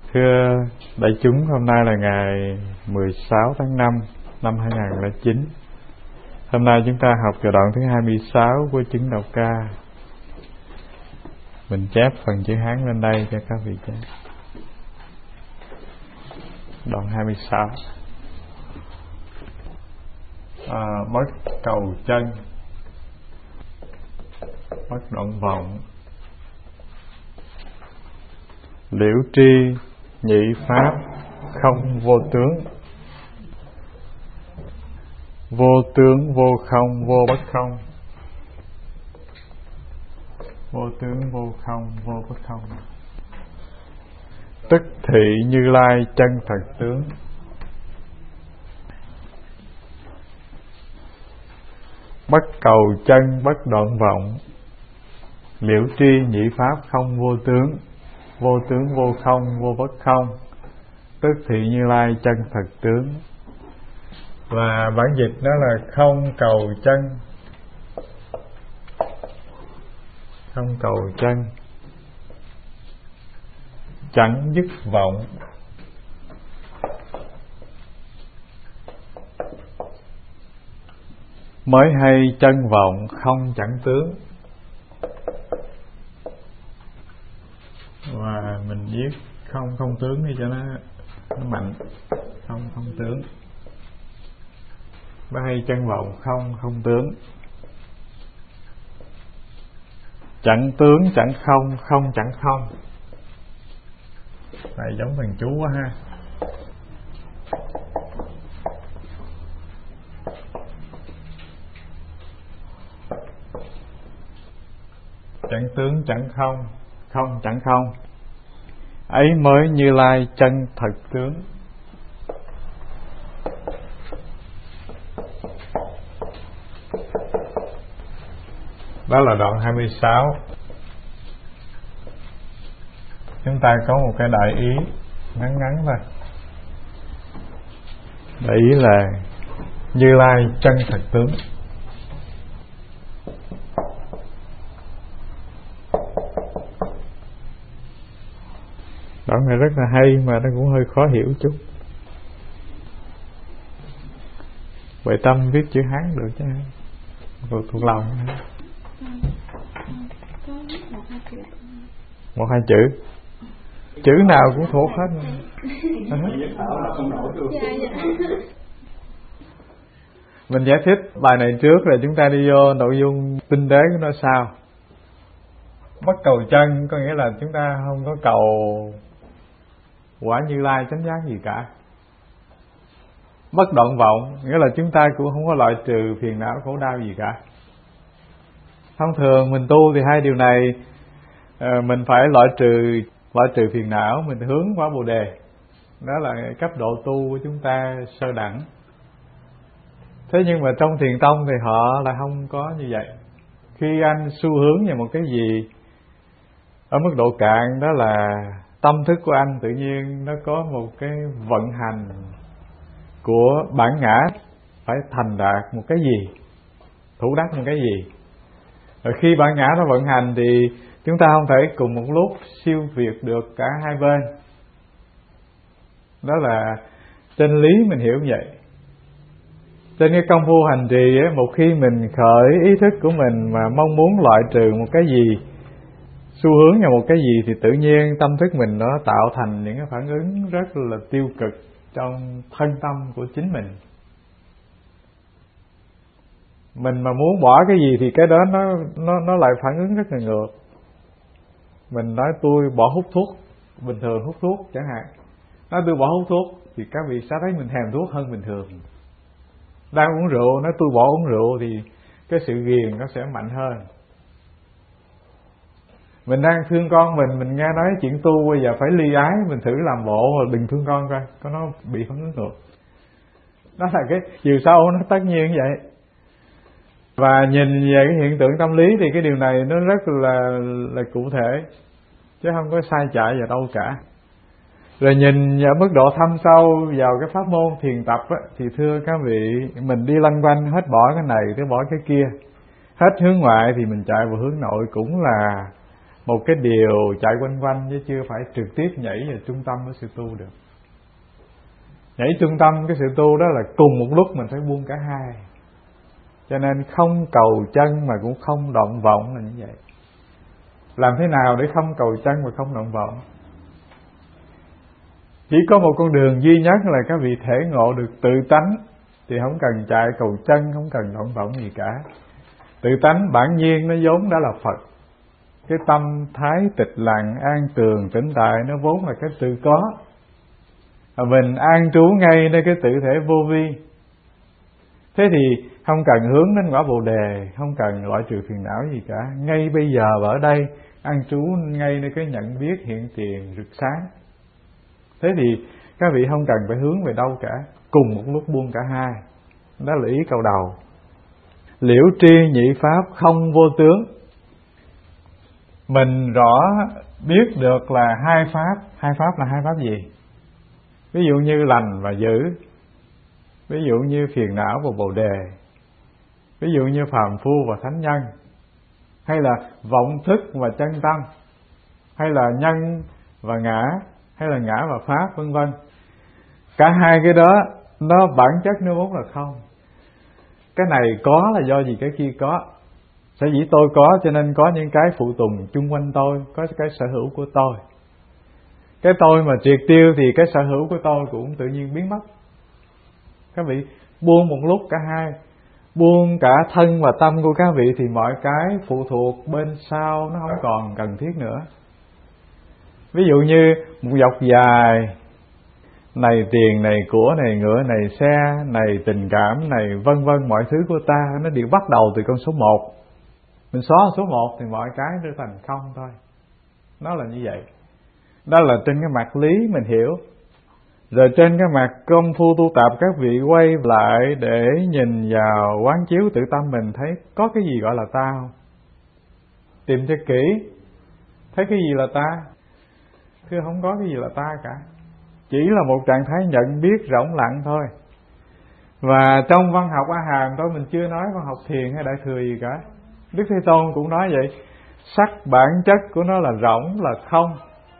Thưa đại chúng, hôm nay là ngày 16 tháng 5 năm 2009. Hôm nay chúng ta học từ đoạn thứ 26 của chứng Đạo Ca. Mình chép phần chữ Hán lên đây cho các vị chép. Đoạn 26. Bất cầu chân, bất đoạn vọng, liễu tri nhị pháp không vô tướng. Vô tướng vô không vô bất không. Vô tướng vô không vô bất không. Tức thị Như Lai chân thật tướng. Bất cầu chân bất đoạn vọng, liễu tri nhị pháp không vô tướng. Vô tướng vô không vô bất không, tức thị Như Lai chân thật tướng. Và bản dịch đó là không cầu chân, không cầu chân, chẳng dứt vọng, mới hay chân vọng không chẳng tướng. Và mình viết không tướng đi cho nó mạnh. Không tướng, mới hay chân vọng không tướng. Chẳng tướng chẳng không, không chẳng không. Này giống thần chú quá ha. Chẳng tướng chẳng không, không chẳng không, ấy mới Như Lai chân thật tướng. Đó là đoạn 26. Chúng ta có một cái đại ý ngắn ngắn thôi. Đại ý là Như Lai chân thật tướng. Đoạn này rất là hay mà nó cũng hơi khó hiểu chút. Vậy Tâm viết chữ Hán được chứ? Thuộc lòng. Một hai chữ. Chữ nào cũng thuộc hết. Mình giải thích bài này trước rồi chúng ta đi vô nội dung tinh tế của nó sao. Bất cầu chân có nghĩa là chúng ta không có cầu quả Như Lai chánh giác gì cả. Bất đoạn vọng nghĩa là chúng ta cũng không có loại trừ phiền não khổ đau gì cả. Thông thường mình tu thì hai điều này mình phải loại trừ phiền não, mình hướng qua Bồ Đề. Đó là cấp độ tu của chúng ta sơ đẳng. Thế nhưng mà trong thiền tông thì họ là không có như vậy. Khi anh xu hướng vào một cái gì ở mức độ cạn, đó là tâm thức của anh tự nhiên nó có một cái vận hành của bản ngã phải thành đạt một cái gì, thủ đắc một cái gì. Rồi khi bản ngã nó vận hành thì chúng ta không thể cùng một lúc siêu việt được cả hai bên. Đó là chân lý mình hiểu như vậy. Trên cái công phu hành trì ấy, một khi mình khởi ý thức của mình mà mong muốn loại trừ một cái gì, xu hướng vào một cái gì, thì tự nhiên tâm thức mình nó tạo thành những cái phản ứng rất là tiêu cực trong thân tâm của chính mình. Mình mà muốn bỏ cái gì thì cái đó nó lại phản ứng rất là ngược. Mình nói tôi bỏ hút thuốc, bình thường hút thuốc chẳng hạn. Nói tôi bỏ hút thuốc thì các vị sẽ thấy mình thèm thuốc hơn bình thường. Đang uống rượu, nói tôi bỏ uống rượu thì cái sự ghiền nó sẽ mạnh hơn. Mình đang thương con mình nghe nói chuyện tu bây giờ phải ly ái, mình thử làm bộ mà đừng thương con coi, có nó bị phản ứng ngược. Đó là cái chiều sâu nó tất nhiên như vậy. Và nhìn về cái hiện tượng tâm lý thì cái điều này nó rất là cụ thể, chứ không có sai chạy vào đâu cả. Rồi nhìn ở mức độ thâm sâu vào cái pháp môn thiền tập á, thì thưa các vị, mình đi lăn quanh hết bỏ cái này tới bỏ cái kia, hết hướng ngoại thì mình chạy vào hướng nội cũng là một cái điều chạy quanh quanh chứ chưa phải trực tiếp nhảy vào trung tâm của sự tu được. Nhảy trung tâm cái sự tu đó là cùng một lúc mình phải buông cả hai. Cho nên không cầu chân mà cũng không động vọng là như vậy. Làm thế nào để không cầu chân và không động vọng? Chỉ có một con đường duy nhất là các vị thể ngộ được tự tánh, thì không cần chạy cầu chân, không cần động vọng gì cả. Tự tánh bản nhiên nó vốn đã là Phật. Cái tâm thái tịch lặng, an tường, tĩnh tại nó vốn là cái tự có. Mình an trú ngay nơi cái tự thể vô vi. Thế thì không cần hướng đến quả Bồ Đề, không cần loại trừ phiền não gì cả. Ngay bây giờ ở đây an trú ngay nơi cái nhận biết hiện tiền rực sáng. Thế thì các vị không cần phải hướng về đâu cả, cùng một lúc buông cả hai. Đó là ý câu đầu. Liễu tri nhị pháp không vô tướng. Mình rõ biết được là hai pháp. Hai pháp là hai pháp gì? Ví dụ như lành và dữ, ví dụ như phiền não và Bồ Đề, ví dụ như phàm phu và thánh nhân, hay là vọng thức và chân tâm, hay là nhân và ngã, hay là ngã và pháp, vân vân. Cả hai cái đó nó bản chất nó vốn là không. Cái này có là do gì cái kia có. Sở dĩ tôi có cho nên có những cái phụ tùng chung quanh tôi, có cái sở hữu của tôi. Cái tôi mà triệt tiêu thì cái sở hữu của tôi cũng tự nhiên biến mất. Các vị buông một lúc cả hai, buông cả thân và tâm của các vị thì mọi cái phụ thuộc bên sau nó không còn cần thiết nữa. Ví dụ như một dọc dài, này tiền, này của, này ngựa, này xe, này tình cảm, này vân vân, mọi thứ của ta nó đều bắt đầu từ con số 1. Mình xóa số 1 thì mọi cái trở thành không thôi. Nó là như vậy. Đó là trên cái mặt lý mình hiểu. Rồi trên cái mặt công phu tu tập các vị quay lại để nhìn vào quán chiếu tự tâm mình, thấy có cái gì gọi là ta không? Tìm cho kỹ, thấy cái gì là ta? Thưa không có cái gì là ta cả. Chỉ là một trạng thái nhận biết rỗng lặng thôi. Và trong văn học A Hàm thôi, mình chưa nói văn học thiền hay đại thừa gì cả. Đức Thế Tôn cũng nói vậy. Sắc bản chất của nó là rỗng, là không.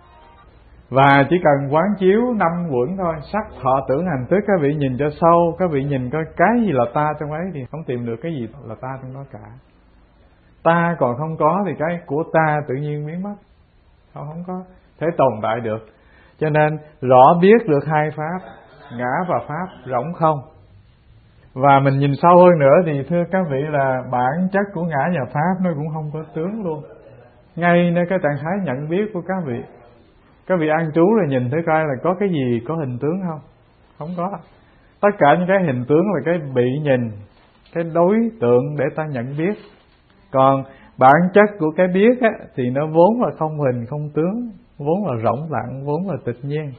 Và chỉ cần quán chiếu 5 quẩn thôi, sắc thọ tưởng hành thức, các vị nhìn cho sâu, các vị nhìn coi cái gì là ta trong ấy thì không tìm được cái gì là ta trong đó cả. Ta còn không có thì cái của ta tự nhiên biến mất. Không có thể tồn tại được. Cho nên rõ biết được hai pháp, ngã và pháp rỗng không. Và mình nhìn sâu hơn nữa thì thưa các vị là bản chất của ngã và pháp nó cũng không có tướng luôn. Ngay nơi cái trạng thái nhận biết của các vị, các vị an trú rồi nhìn thấy coi là có cái gì có hình tướng không? Không có. Tất cả những cái hình tướng là cái bị nhìn, cái đối tượng để ta nhận biết. Còn bản chất của cái biết á, thì nó vốn là không hình không tướng, vốn là rỗng lặng, vốn là tịch nhiên.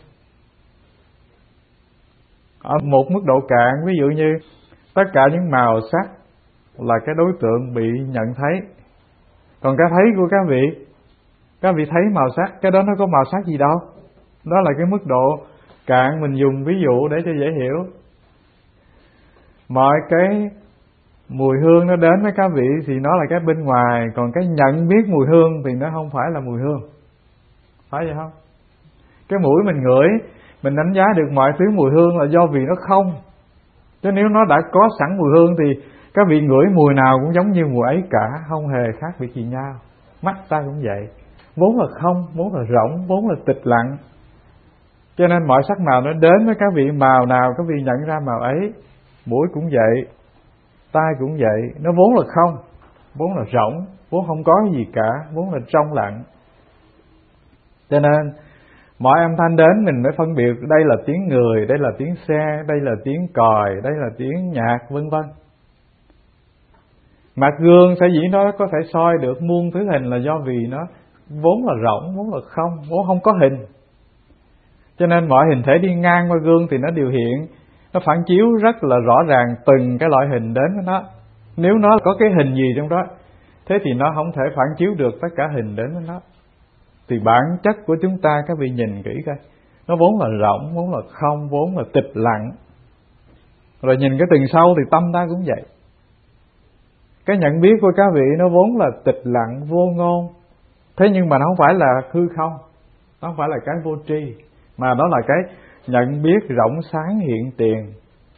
Ở một mức độ cạn, ví dụ như tất cả những màu sắc là cái đối tượng bị nhận thấy. Còn cái thấy của các vị thấy màu sắc, cái đó nó có màu sắc gì đâu. Đó là cái mức độ cạn, mình dùng ví dụ để cho dễ hiểu. Mọi cái mùi hương nó đến với các vị thì nó là cái bên ngoài, còn cái nhận biết mùi hương thì nó không phải là mùi hương. Phải vậy không? Cái mũi mình ngửi, mình đánh giá được mọi thứ mùi hương là do vì nó không. Chứ nếu nó đã có sẵn mùi hương thì các vị ngửi mùi nào cũng giống như mùi ấy cả, không hề khác biệt gì nhau. Mắt ta cũng vậy, vốn là không, vốn là rỗng, vốn là tịch lặng. Cho nên mọi sắc màu nó đến với các vị, màu nào các vị nhận ra màu ấy. Mũi cũng vậy, tai cũng vậy, nó vốn là không, vốn là rỗng, vốn không có gì cả, vốn là trong lặng. Cho nên mọi âm thanh đến mình mới phân biệt đây là tiếng người, đây là tiếng xe, đây là tiếng còi, đây là tiếng nhạc, vân vân. Mặt gương sở dĩ nó có thể soi được muôn thứ hình là do vì nó vốn là rỗng, vốn là không, vốn không có hình. Cho nên mọi hình thể đi ngang qua gương thì nó điều hiện, nó phản chiếu rất là rõ ràng từng cái loại hình đến với nó. Nếu nó có cái hình gì trong đó, thế thì nó không thể phản chiếu được tất cả hình đến với nó. Thì bản chất của chúng ta các vị nhìn kỹ coi, nó vốn là rỗng, vốn là không, vốn là tịch lặng. Rồi nhìn cái từng sâu thì tâm ta cũng vậy. Cái nhận biết của các vị nó vốn là tịch lặng, vô ngôn, Thế nhưng mà nó không phải là hư không, nó không phải là cái vô tri, mà đó là cái nhận biết rộng sáng hiện tiền.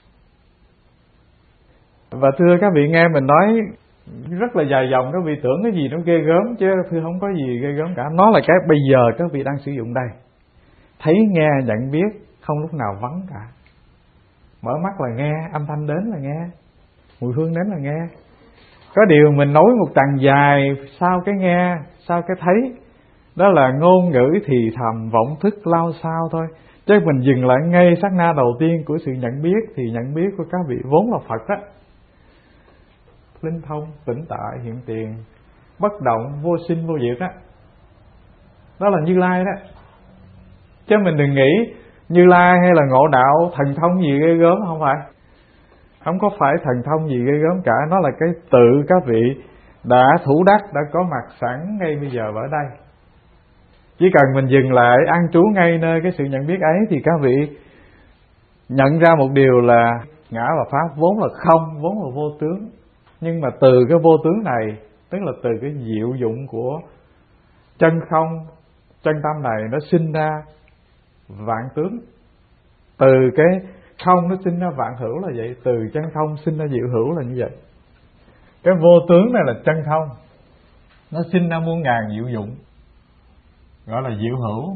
Và thưa các vị, nghe mình nói rất là dài dòng, các vị tưởng cái gì nó ghê gớm, chứ thưa không có gì ghê gớm cả. Nó là cái bây giờ các vị đang sử dụng đây. Thấy nghe nhận biết, không lúc nào vắng cả. Mở mắt là nghe, âm thanh đến là nghe, mùi hương đến là nghe. Có điều mình nói một chặng dài sau cái nghe, sau cái thấy, đó là ngôn ngữ thì thầm, vọng thức lao sao thôi. Chứ mình dừng lại ngay sát na đầu tiên của sự nhận biết, thì nhận biết của các vị vốn là Phật á. Linh thông, tĩnh tại, hiện tiền, bất động, vô sinh, vô diệt đó. Đó là Như Lai đó. Chứ mình đừng nghĩ Như Lai hay là ngộ đạo thần thông gì ghê gớm, không phải. Không có phải thần thông gì ghê gớm cả. Nó là cái tự các vị đã thủ đắc, đã có mặt sẵn ngay bây giờ ở đây. Chỉ cần mình dừng lại an trú ngay nơi cái sự nhận biết ấy, thì các vị nhận ra một điều là ngã và pháp vốn là không, vốn là vô tướng. Nhưng mà từ cái vô tướng này, tức là từ cái diệu dụng của chân không, chân tâm này, nó sinh ra vạn tướng. Từ cái không nó sinh ra vạn hữu là vậy. Từ chân không sinh ra diệu hữu là như vậy. Cái vô tướng này là chân không, nó sinh ra muôn ngàn diệu dụng, gọi là diệu hữu.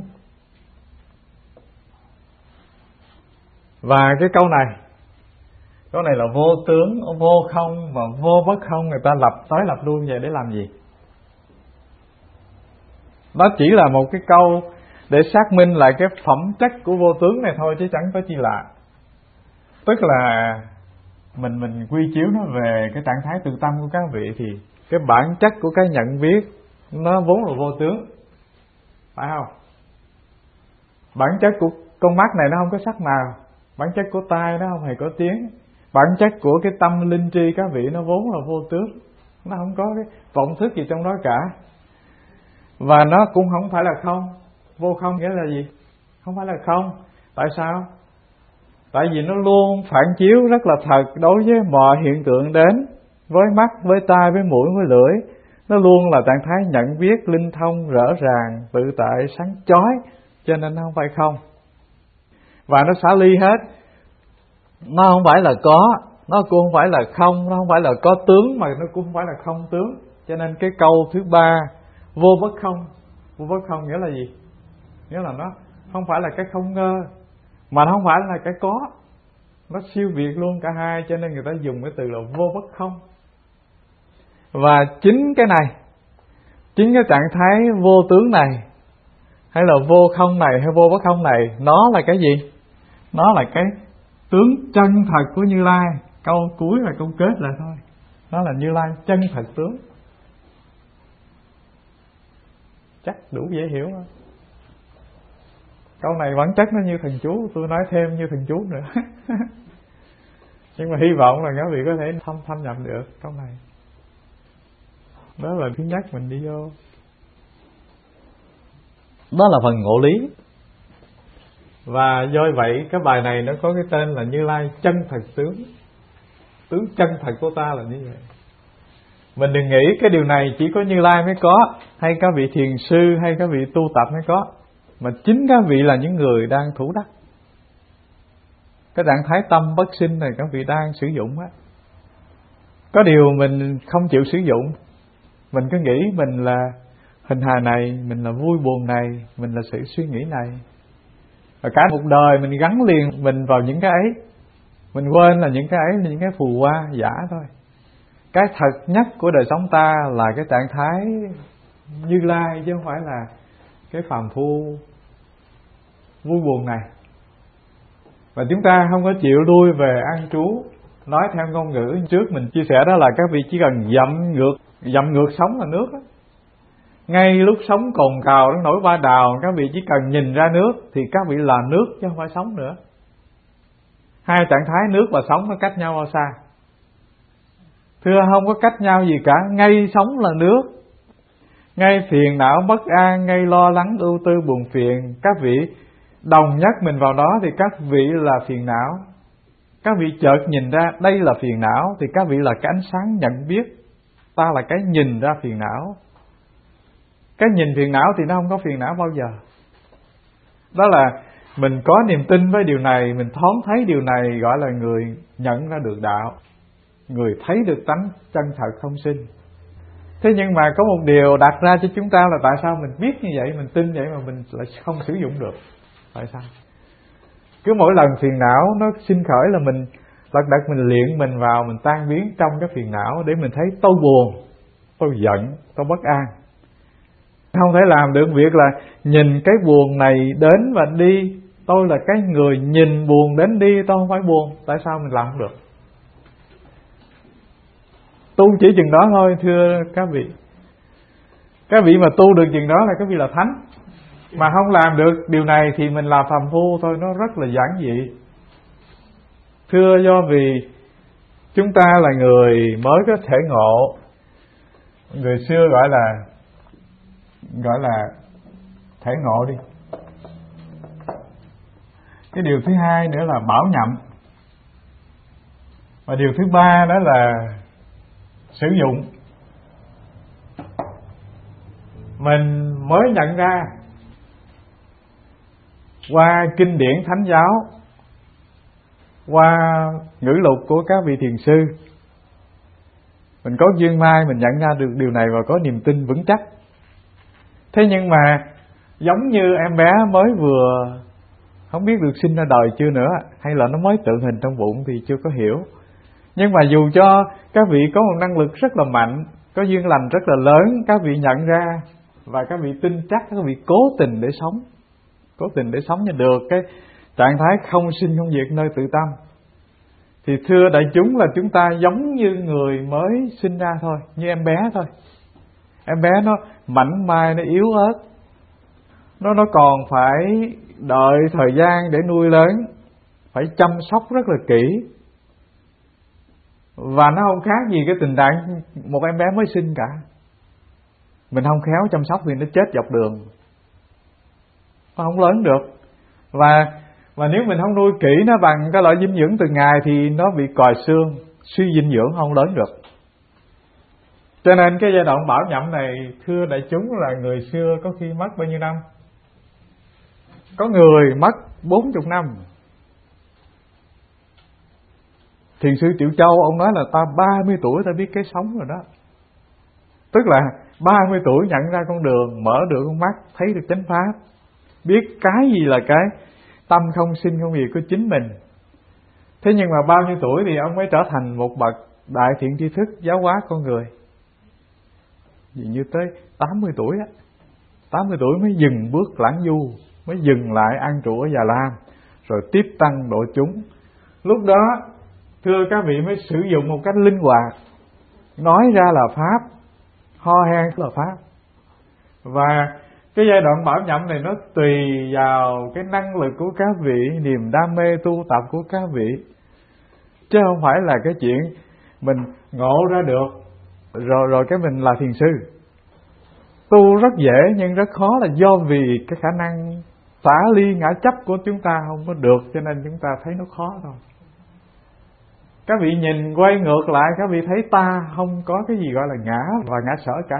Và cái câu này là vô tướng, vô không và vô bất không, người ta lập tới lập luôn vậy để làm gì? Đó chỉ là một cái câu để xác minh lại cái phẩm chất của vô tướng này thôi, chứ chẳng có chi lạ. Tức là mình quy chiếu nó về cái trạng thái tự tâm của các vị, thì cái bản chất của cái nhận biết nó vốn là vô tướng, phải không? Bản chất của con mắt này nó không có sắc màu, bản chất của tai nó không hề có tiếng, bản chất của cái tâm linh tri các vị nó vốn là vô tướng, nó không có cái vọng thức gì trong đó cả. Và nó cũng không phải là không. Vô không nghĩa là gì? Không phải là không. Tại sao? Tại vì nó luôn phản chiếu rất là thật đối với mọi hiện tượng đến, với mắt, với tai, với mũi, với lưỡi. Nó luôn là trạng thái nhận biết linh thông, rõ ràng, tự tại, sáng chói, cho nên nó không phải không. Và nó xả ly hết. Nó không phải là có, nó cũng không phải là không, nó không phải là có tướng, mà nó cũng không phải là không tướng. Cho nên cái câu thứ ba, vô bất không. Vô bất không nghĩa là gì? Nghĩa là nó không phải là cái không ngơ, mà nó không phải là cái có. Nó siêu việt luôn cả hai, cho nên người ta dùng cái từ là vô bất không. Và chính cái này, chính cái trạng thái vô tướng này, hay là vô không này, hay vô bất không này, nó là cái gì? Nó là cái tướng chân thật của Như Lai. Câu cuối là câu kết lại thôi. Nó là Như Lai chân thật tướng. Chắc đủ dễ hiểu không? Câu này bản chất nó như thần chú, tôi nói thêm như thần chú nữa. Nhưng mà hy vọng là các vị có thể thâm nhập được câu này. Đó là thứ nhất mình đi vô. Đó là phần ngộ lý. Và do vậy cái bài này nó có cái tên là Như Lai chân thật tướng. Tướng chân thật của ta là như vậy. Mình đừng nghĩ cái điều này chỉ có Như Lai mới có, hay các vị thiền sư, hay các vị tu tập mới có, mà chính các vị là những người đang thủ đắc. Cái trạng thái tâm bất sinh này các vị đang sử dụng á. Có điều mình không chịu sử dụng. Mình cứ nghĩ mình là hình hài này, mình là vui buồn này, mình là sự suy nghĩ này. Và cả một đời mình gắn liền mình vào những cái ấy. Mình quên là những cái ấy là những cái phù hoa giả thôi. Cái thật nhất của đời sống ta là cái trạng thái Như Lai, chứ không phải là cái phàm phu vui buồn này. Và chúng ta không có chịu lui về an trú. Nói theo ngôn ngữ trước mình chia sẻ, đó là các vị chỉ cần dậm ngược sống là nước đó. Ngay lúc sống cồn cào nó nổi ba đào, các vị chỉ cần nhìn ra nước thì các vị là nước chứ không phải sống nữa. Hai trạng thái nước và sống nó cách nhau bao xa? Thưa không có cách nhau gì cả. Ngay sống là nước, ngay phiền não bất an, ngay lo lắng ưu tư buồn phiền, các vị đồng nhất mình vào đó thì các vị là phiền não. Các vị chợt nhìn ra đây là phiền não thì các vị là cái ánh sáng nhận biết ta là cái nhìn ra phiền não. Cái nhìn phiền não thì nó không có phiền não bao giờ. Đó là mình có niềm tin với điều này, mình thoáng thấy điều này, gọi là người nhận ra được đạo, người thấy được tánh chân thật không sinh. Thế nhưng mà có một điều đặt ra cho chúng ta là tại sao mình biết như vậy, mình tin vậy mà mình lại không sử dụng được? Tại sao? Cứ mỗi lần phiền não nó sinh khởi là mình lật đật mình luyện mình vào, mình tan biến trong cái phiền não để mình thấy tôi buồn, tôi giận, tôi bất an. Không thể làm được việc là nhìn cái buồn này đến và đi. Tôi là cái người nhìn buồn đến đi, tôi không phải buồn. Tại sao mình làm không được? Tu chỉ chừng đó thôi thưa các vị. Các vị mà tu được chừng đó là các vị là thánh. Mà không làm được điều này thì mình là phàm phu thôi, nó rất là giản dị. Thưa, do vì chúng ta là người mới có thể ngộ. Người xưa gọi là thể ngộ đi. Cái điều thứ hai nữa là bảo nhậm. Và điều thứ ba đó là sử dụng. Mình mới nhận ra qua kinh điển thánh giáo, qua ngữ lục của các vị thiền sư, mình có duyên may mình nhận ra được điều này và có niềm tin vững chắc. Thế nhưng mà giống như em bé mới vừa không biết được sinh ra đời chưa nữa, hay là nó mới tượng hình trong bụng thì chưa có hiểu. Nhưng mà dù cho các vị có một năng lực rất là mạnh, có duyên lành rất là lớn, các vị nhận ra và các vị tin chắc, các vị cố tình để sống. Cố tình để sống cho được cái trạng thái không sinh không diệt nơi tự tâm. Thì thưa đại chúng là chúng ta giống như người mới sinh ra thôi, như em bé thôi. Em bé nó mảnh mai, nó yếu ớt, nó còn phải đợi thời gian để nuôi lớn, phải chăm sóc rất là kỹ. Và nó không khác gì cái tình trạng một em bé mới sinh cả. Mình không khéo chăm sóc thì nó chết dọc đường, nó không lớn được. Và nếu mình không nuôi kỹ nó bằng cái loại dinh dưỡng từng ngày thì nó bị còi xương, suy dinh dưỡng, không lớn được. Cho nên cái giai đoạn bảo nhậm này, thưa đại chúng, là người xưa có khi mất bao nhiêu năm? Có người mất 40 năm. Thiền sư Triệu Châu ông nói là ta 30 tuổi ta biết cái sống rồi đó. Tức là 30 tuổi nhận ra con đường, mở được con mắt, thấy được chánh pháp, biết cái gì là cái tâm không sinh không diệt của chính mình. Thế nhưng mà bao nhiêu tuổi thì ông mới trở thành một bậc đại thiện tri thức giáo hóa con người? Vì như tới 80 tuổi á, 80 tuổi mới dừng bước lãng du, mới dừng lại ăn trụ ở Già Lam, rồi tiếp tăng độ chúng. Lúc đó thưa các vị mới sử dụng một cách linh hoạt, nói ra là pháp, ho hen là pháp. Và cái giai đoạn bảo nhậm này nó tùy vào cái năng lực của các vị, niềm đam mê tu tập của các vị, chứ không phải là cái chuyện mình ngộ ra được rồi cái mình là thiền sư. Tu rất dễ nhưng rất khó là do vì cái khả năng tả ly ngã chấp của chúng ta không có được, cho nên chúng ta thấy nó khó thôi. Các vị nhìn quay ngược lại, các vị thấy ta không có cái gì gọi là ngã và ngã sở cả.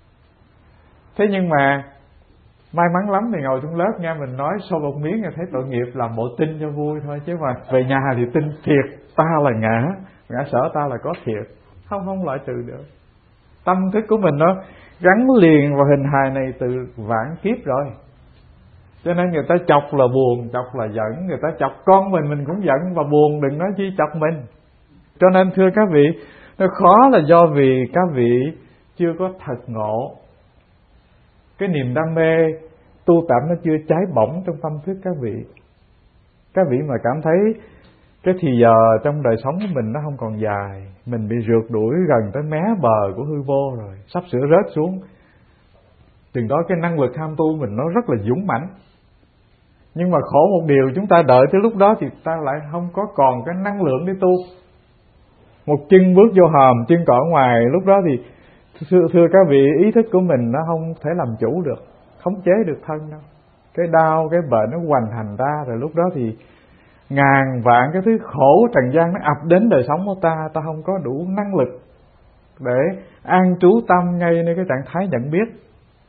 Thế nhưng mà may mắn lắm thì ngồi trong lớp nghe mình nói xô một miếng thấy tội nghiệp, làm bộ tin cho vui thôi, chứ mà về nhà thì tin thiệt ta là ngã sở ta là có thiệt, không loại trừ được. Tâm thức của mình nó gắn liền vào hình hài này từ vạn kiếp rồi. Cho nên người ta chọc là buồn, chọc là giận. Người ta chọc con mình cũng giận và buồn, đừng nói chi chọc mình. Cho nên thưa các vị, nó khó là do vì các vị chưa có thật ngộ. Cái niềm đam mê tu tập nó chưa cháy bỏng trong tâm thức các vị. Các vị mà cảm thấy cái thì giờ trong đời sống của mình nó không còn dài, mình bị rượt đuổi gần tới mé bờ của hư vô rồi, sắp sửa rớt xuống. Chừng đó cái năng lực tham tu mình nó rất là dũng mãnh. Nhưng mà khổ một điều, chúng ta đợi tới lúc đó thì ta lại không có còn cái năng lượng để tu. Một chân bước vô hòm, chân cỏ ngoài, lúc đó thì thưa các vị, ý thức của mình nó không thể làm chủ được, khống chế được thân đâu. Cái đau, cái bệnh nó hoành hành ra, rồi lúc đó thì ngàn vạn cái thứ khổ trần gian nó ập đến đời sống của ta, ta không có đủ năng lực để an trú tâm ngay nơi cái trạng thái nhận biết.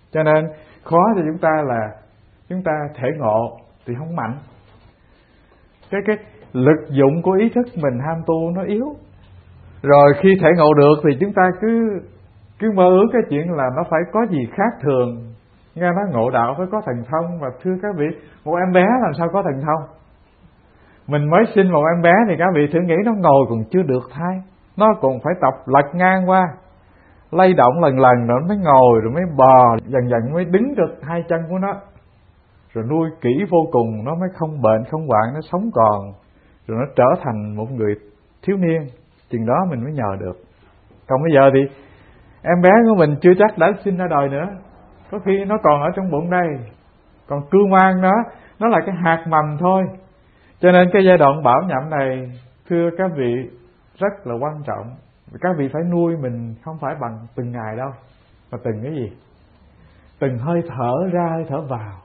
Cho nên khó cho chúng ta là chúng ta thể ngộ thì không mạnh. Cái lực dụng của ý thức mình ham tu nó yếu. Rồi khi thể ngộ được thì chúng ta cứ mơ ước cái chuyện là nó phải có gì khác thường. Nghe nói ngộ đạo phải có thần thông. Và thưa các vị, một em bé làm sao có thần thông? Mình mới sinh một em bé thì các vị thử nghĩ nó ngồi còn chưa được thai, nó còn phải tập lật ngang qua, lay động lần lần rồi mới ngồi, rồi mới bò, dần dần mới đứng được hai chân của nó. Rồi nuôi kỹ vô cùng, nó mới không bệnh không hoạn, nó sống còn, rồi nó trở thành một người thiếu niên. Chừng đó mình mới nhờ được. Còn bây giờ thì em bé của mình chưa chắc đã sinh ra đời nữa, có khi nó còn ở trong bụng đây, còn cưu mang nó là cái hạt mầm thôi. Cho nên cái giai đoạn bảo nhậm này, thưa các vị, rất là quan trọng. Các vị phải nuôi mình không phải bằng từng ngày đâu, mà từng cái gì? Từng hơi thở ra hơi thở vào.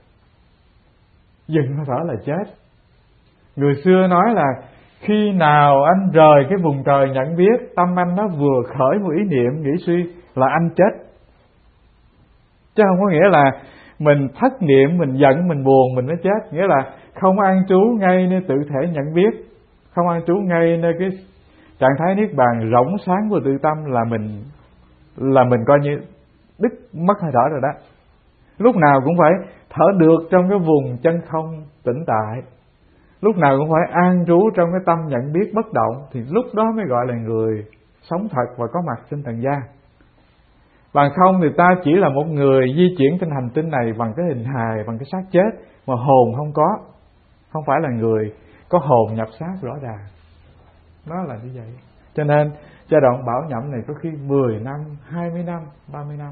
Dừng hơi thở là chết. Người xưa nói là khi nào anh rời cái vùng trời nhận biết, tâm anh nó vừa khởi một ý niệm nghĩ suy là anh chết. Chứ không có nghĩa là mình thất niệm, mình giận, mình buồn mình mới chết. Nghĩa là không an trú ngay nơi tự thể nhận biết, không an trú ngay nơi cái trạng thái niết bàn rỗng sáng của tự tâm là mình coi như đứt mất hơi thở rồi đó. Lúc nào cũng phải thở được trong cái vùng chân không tĩnh tại, lúc nào cũng phải an trú trong cái tâm nhận biết bất động, thì lúc đó mới gọi là người sống thật và có mặt trên trần gian. Bằng không thì ta chỉ là một người di chuyển trên hành tinh này bằng cái hình hài, bằng cái xác chết mà hồn không có, không phải là người có hồn nhập xác rõ ràng. Nó là như vậy. Cho nên giai đoạn bảo nhậm này có khi 10 năm, 20 năm, 30 năm.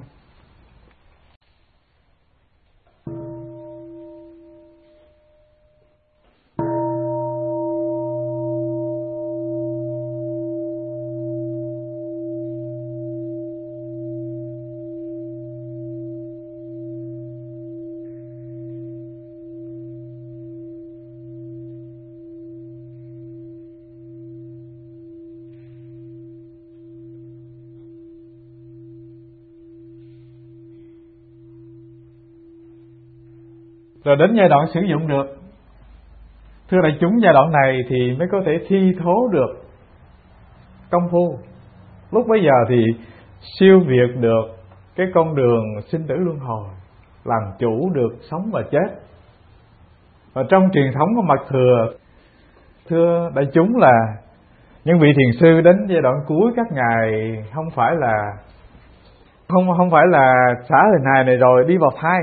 Rồi đến giai đoạn sử dụng được. Thưa đại chúng, giai đoạn này thì mới có thể thi thố được công phu. Lúc bấy giờ thì siêu việt được cái con đường sinh tử luân hồi, làm chủ được sống và chết. Và trong truyền thống của Mật Thừa, thưa đại chúng, là những vị thiền sư đến giai đoạn cuối các ngài không phải là xả hình hài này rồi đi vào thai.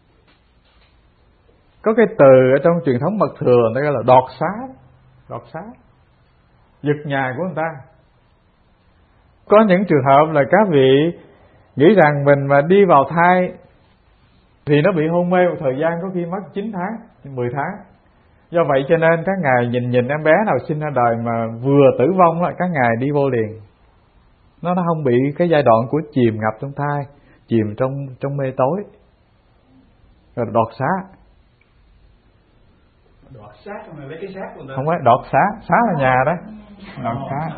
Có cái từ ở trong truyền thống Mật Thừa nó gọi là đọt xá, giật nhà của người ta. Có những trường hợp là các vị nghĩ rằng mình mà đi vào thai thì nó bị hôn mê một thời gian, có khi mất 9 tháng, 10 tháng. Do vậy cho nên các ngài nhìn em bé nào sinh ra đời mà vừa tử vong là các ngài đi vô liền. Nó không bị cái giai đoạn của chìm ngập trong thai, chìm trong mê tối. Rồi đọt xá. Đọt xác mà lấy cái xác của người ta. Không phải đọt xá, xá là nhà đó. Đọt xá.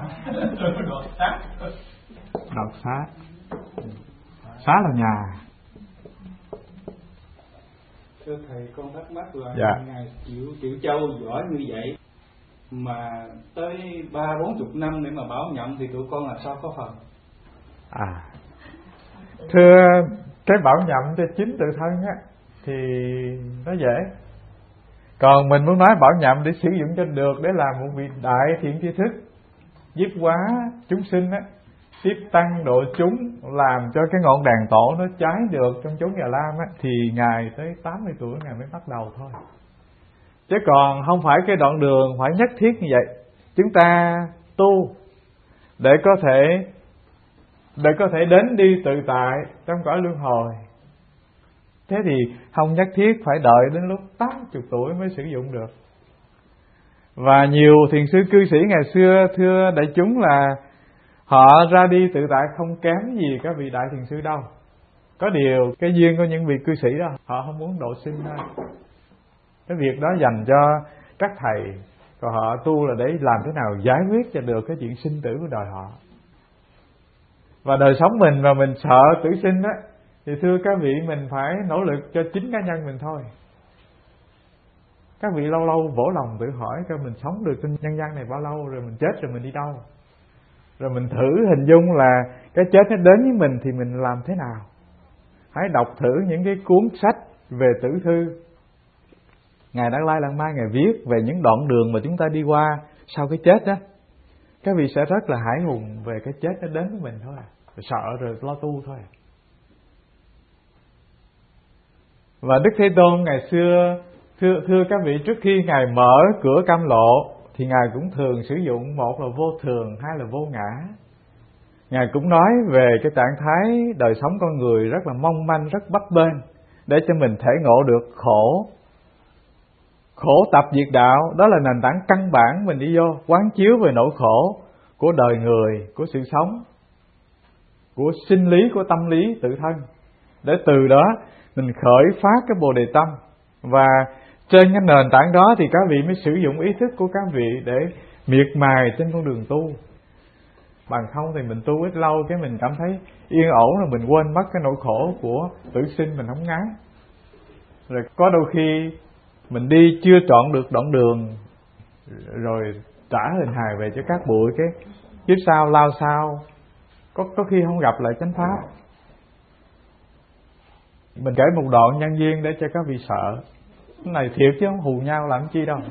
Đọt xá. Xá là nhà. Thưa thầy, con thắc mắc là dạ. ngài Triệu Châu giỏi như vậy mà tới 30-40 năm để mà bảo nhậm thì tụi con làm sao có phần? Thưa, cái bảo nhậm cho chính tự thân á thì nó dễ. Còn mình muốn nói bảo nhậm để sử dụng cho được, để làm một vị đại thiện tri thức, giúp hóa chúng sinh á, tiếp tăng độ chúng, làm cho cái ngọn đèn tổ nó cháy được trong chốn Già Lam á, thì ngài tới 80 tuổi ngài mới bắt đầu thôi. Chứ còn không phải cái đoạn đường phải nhất thiết như vậy. Chúng ta tu để có thể đến đi tự tại trong cõi luân hồi. Thế thì không nhất thiết phải đợi đến lúc 80 tuổi mới sử dụng được. Và nhiều thiền sư cư sĩ ngày xưa, thưa đại chúng, là họ ra đi tự tại không kém gì các vị đại thiền sư đâu. Có điều cái duyên của những vị cư sĩ đó, họ không muốn độ sinh thôi. Cái việc đó dành cho các thầy, còn họ tu là để làm thế nào giải quyết cho được cái chuyện sinh tử của đời họ. Và đời sống mình mà mình sợ tử sinh á, Thì thưa các vị, mình phải nỗ lực cho chính cá nhân mình thôi. Các vị lâu lâu vỗ lòng tự hỏi coi mình sống được trên nhân gian này bao lâu, rồi mình chết rồi mình đi đâu. Rồi mình thử hình dung là cái chết nó đến với mình thì mình làm thế nào. Hãy đọc thử những cái cuốn sách về tử thư. Ngài Đạt Lai Lạt Ma Ngài viết về những đoạn đường mà chúng ta đi qua sau cái chết đó. Các vị sẽ rất là hãi hùng về cái chết nó đến với mình thôi. Rồi sợ rồi lo tu thôi. Và Đức Thế Tôn ngày xưa, thưa các vị, trước khi Ngài mở cửa cam lộ thì Ngài cũng thường sử dụng, một là vô thường, hai là vô ngã. Ngài cũng nói về cái trạng thái đời sống con người rất là mong manh, rất bấp bênh, để cho mình thể ngộ được khổ. Khổ tập diệt đạo, đó là nền tảng căn bản mình đi vô, quán chiếu về nỗi khổ của đời người, của sự sống, của sinh lý, của tâm lý tự thân. Để từ đó mình khởi phát cái Bồ Đề Tâm. Và trên cái nền tảng đó thì các vị mới sử dụng ý thức của các vị để miệt mài trên con đường tu. Bằng không thì mình tu ít lâu cái mình cảm thấy yên ổn, rồi mình quên mất cái nỗi khổ của tử sinh mình không ngán. Rồi có đôi khi mình đi chưa chọn được đoạn đường, rồi trả hình hài về cho các bụi, cái kiếp sau lao sao có khi không gặp lại chánh pháp. Mình kể một đoạn nhân duyên để cho các vị sợ. Cái này thiệt chứ không hù nhau làm chi đâu.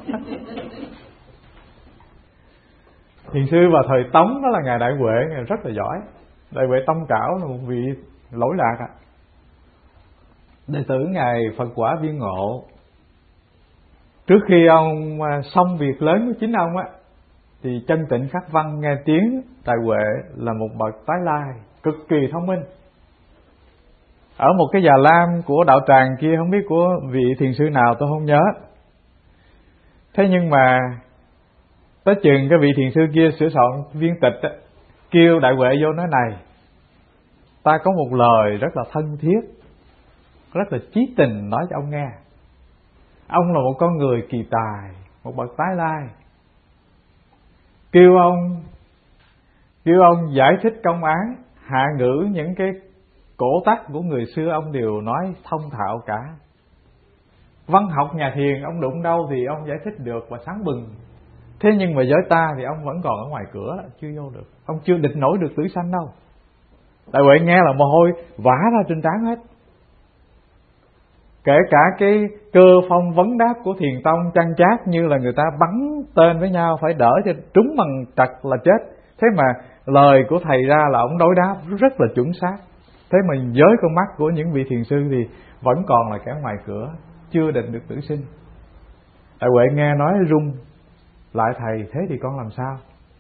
Thiền sư vào thời Tống đó là Ngài Đại Huệ, Ngài rất là giỏi. Đại Huệ Tông Trảo là một vị lỗi lạc đệ tử Ngài Phật Quả Viên Ngộ. Trước khi ông xong việc lớn của chính ông á, thì Chân Tịnh Khắc Văn nghe tiếng Đại Huệ là một bậc tái lai, cực kỳ thông minh. Ở một cái già lam của đạo tràng kia, không biết của vị thiền sư nào tôi không nhớ. Thế nhưng mà tới chừng cái vị thiền sư kia sửa soạn viên tịch á, kêu Đại Huệ vô nói này: ta có một lời rất là thân thiết, rất là chí tình nói cho ông nghe. Ông là một con người kỳ tài, một bậc tái lai. Kêu ông giải thích công án, hạ ngữ những cái cổ tắc của người xưa ông đều nói thông thạo cả. Văn học nhà thiền ông đụng đâu thì ông giải thích được và sáng bừng. Thế nhưng mà giới ta thì ông vẫn còn ở ngoài cửa, chưa vô được. Ông chưa địch nổi được tử sanh đâu. Đại Huệ nghe là mồ hôi vã ra trên trán hết. Kể cả cái cơ phong vấn đáp của thiền tông chăn chát như là người ta bắn tên với nhau, phải đỡ cho trúng bằng trật là chết. Thế mà lời của thầy ra là ông đối đáp rất là chuẩn xác. Thế mà với con mắt của những vị thiền sư thì vẫn còn là kẻ ngoài cửa, chưa định được tử sinh. Đại Huệ nghe nói run lại: thầy, thế thì con làm sao?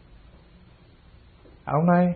Ông nói: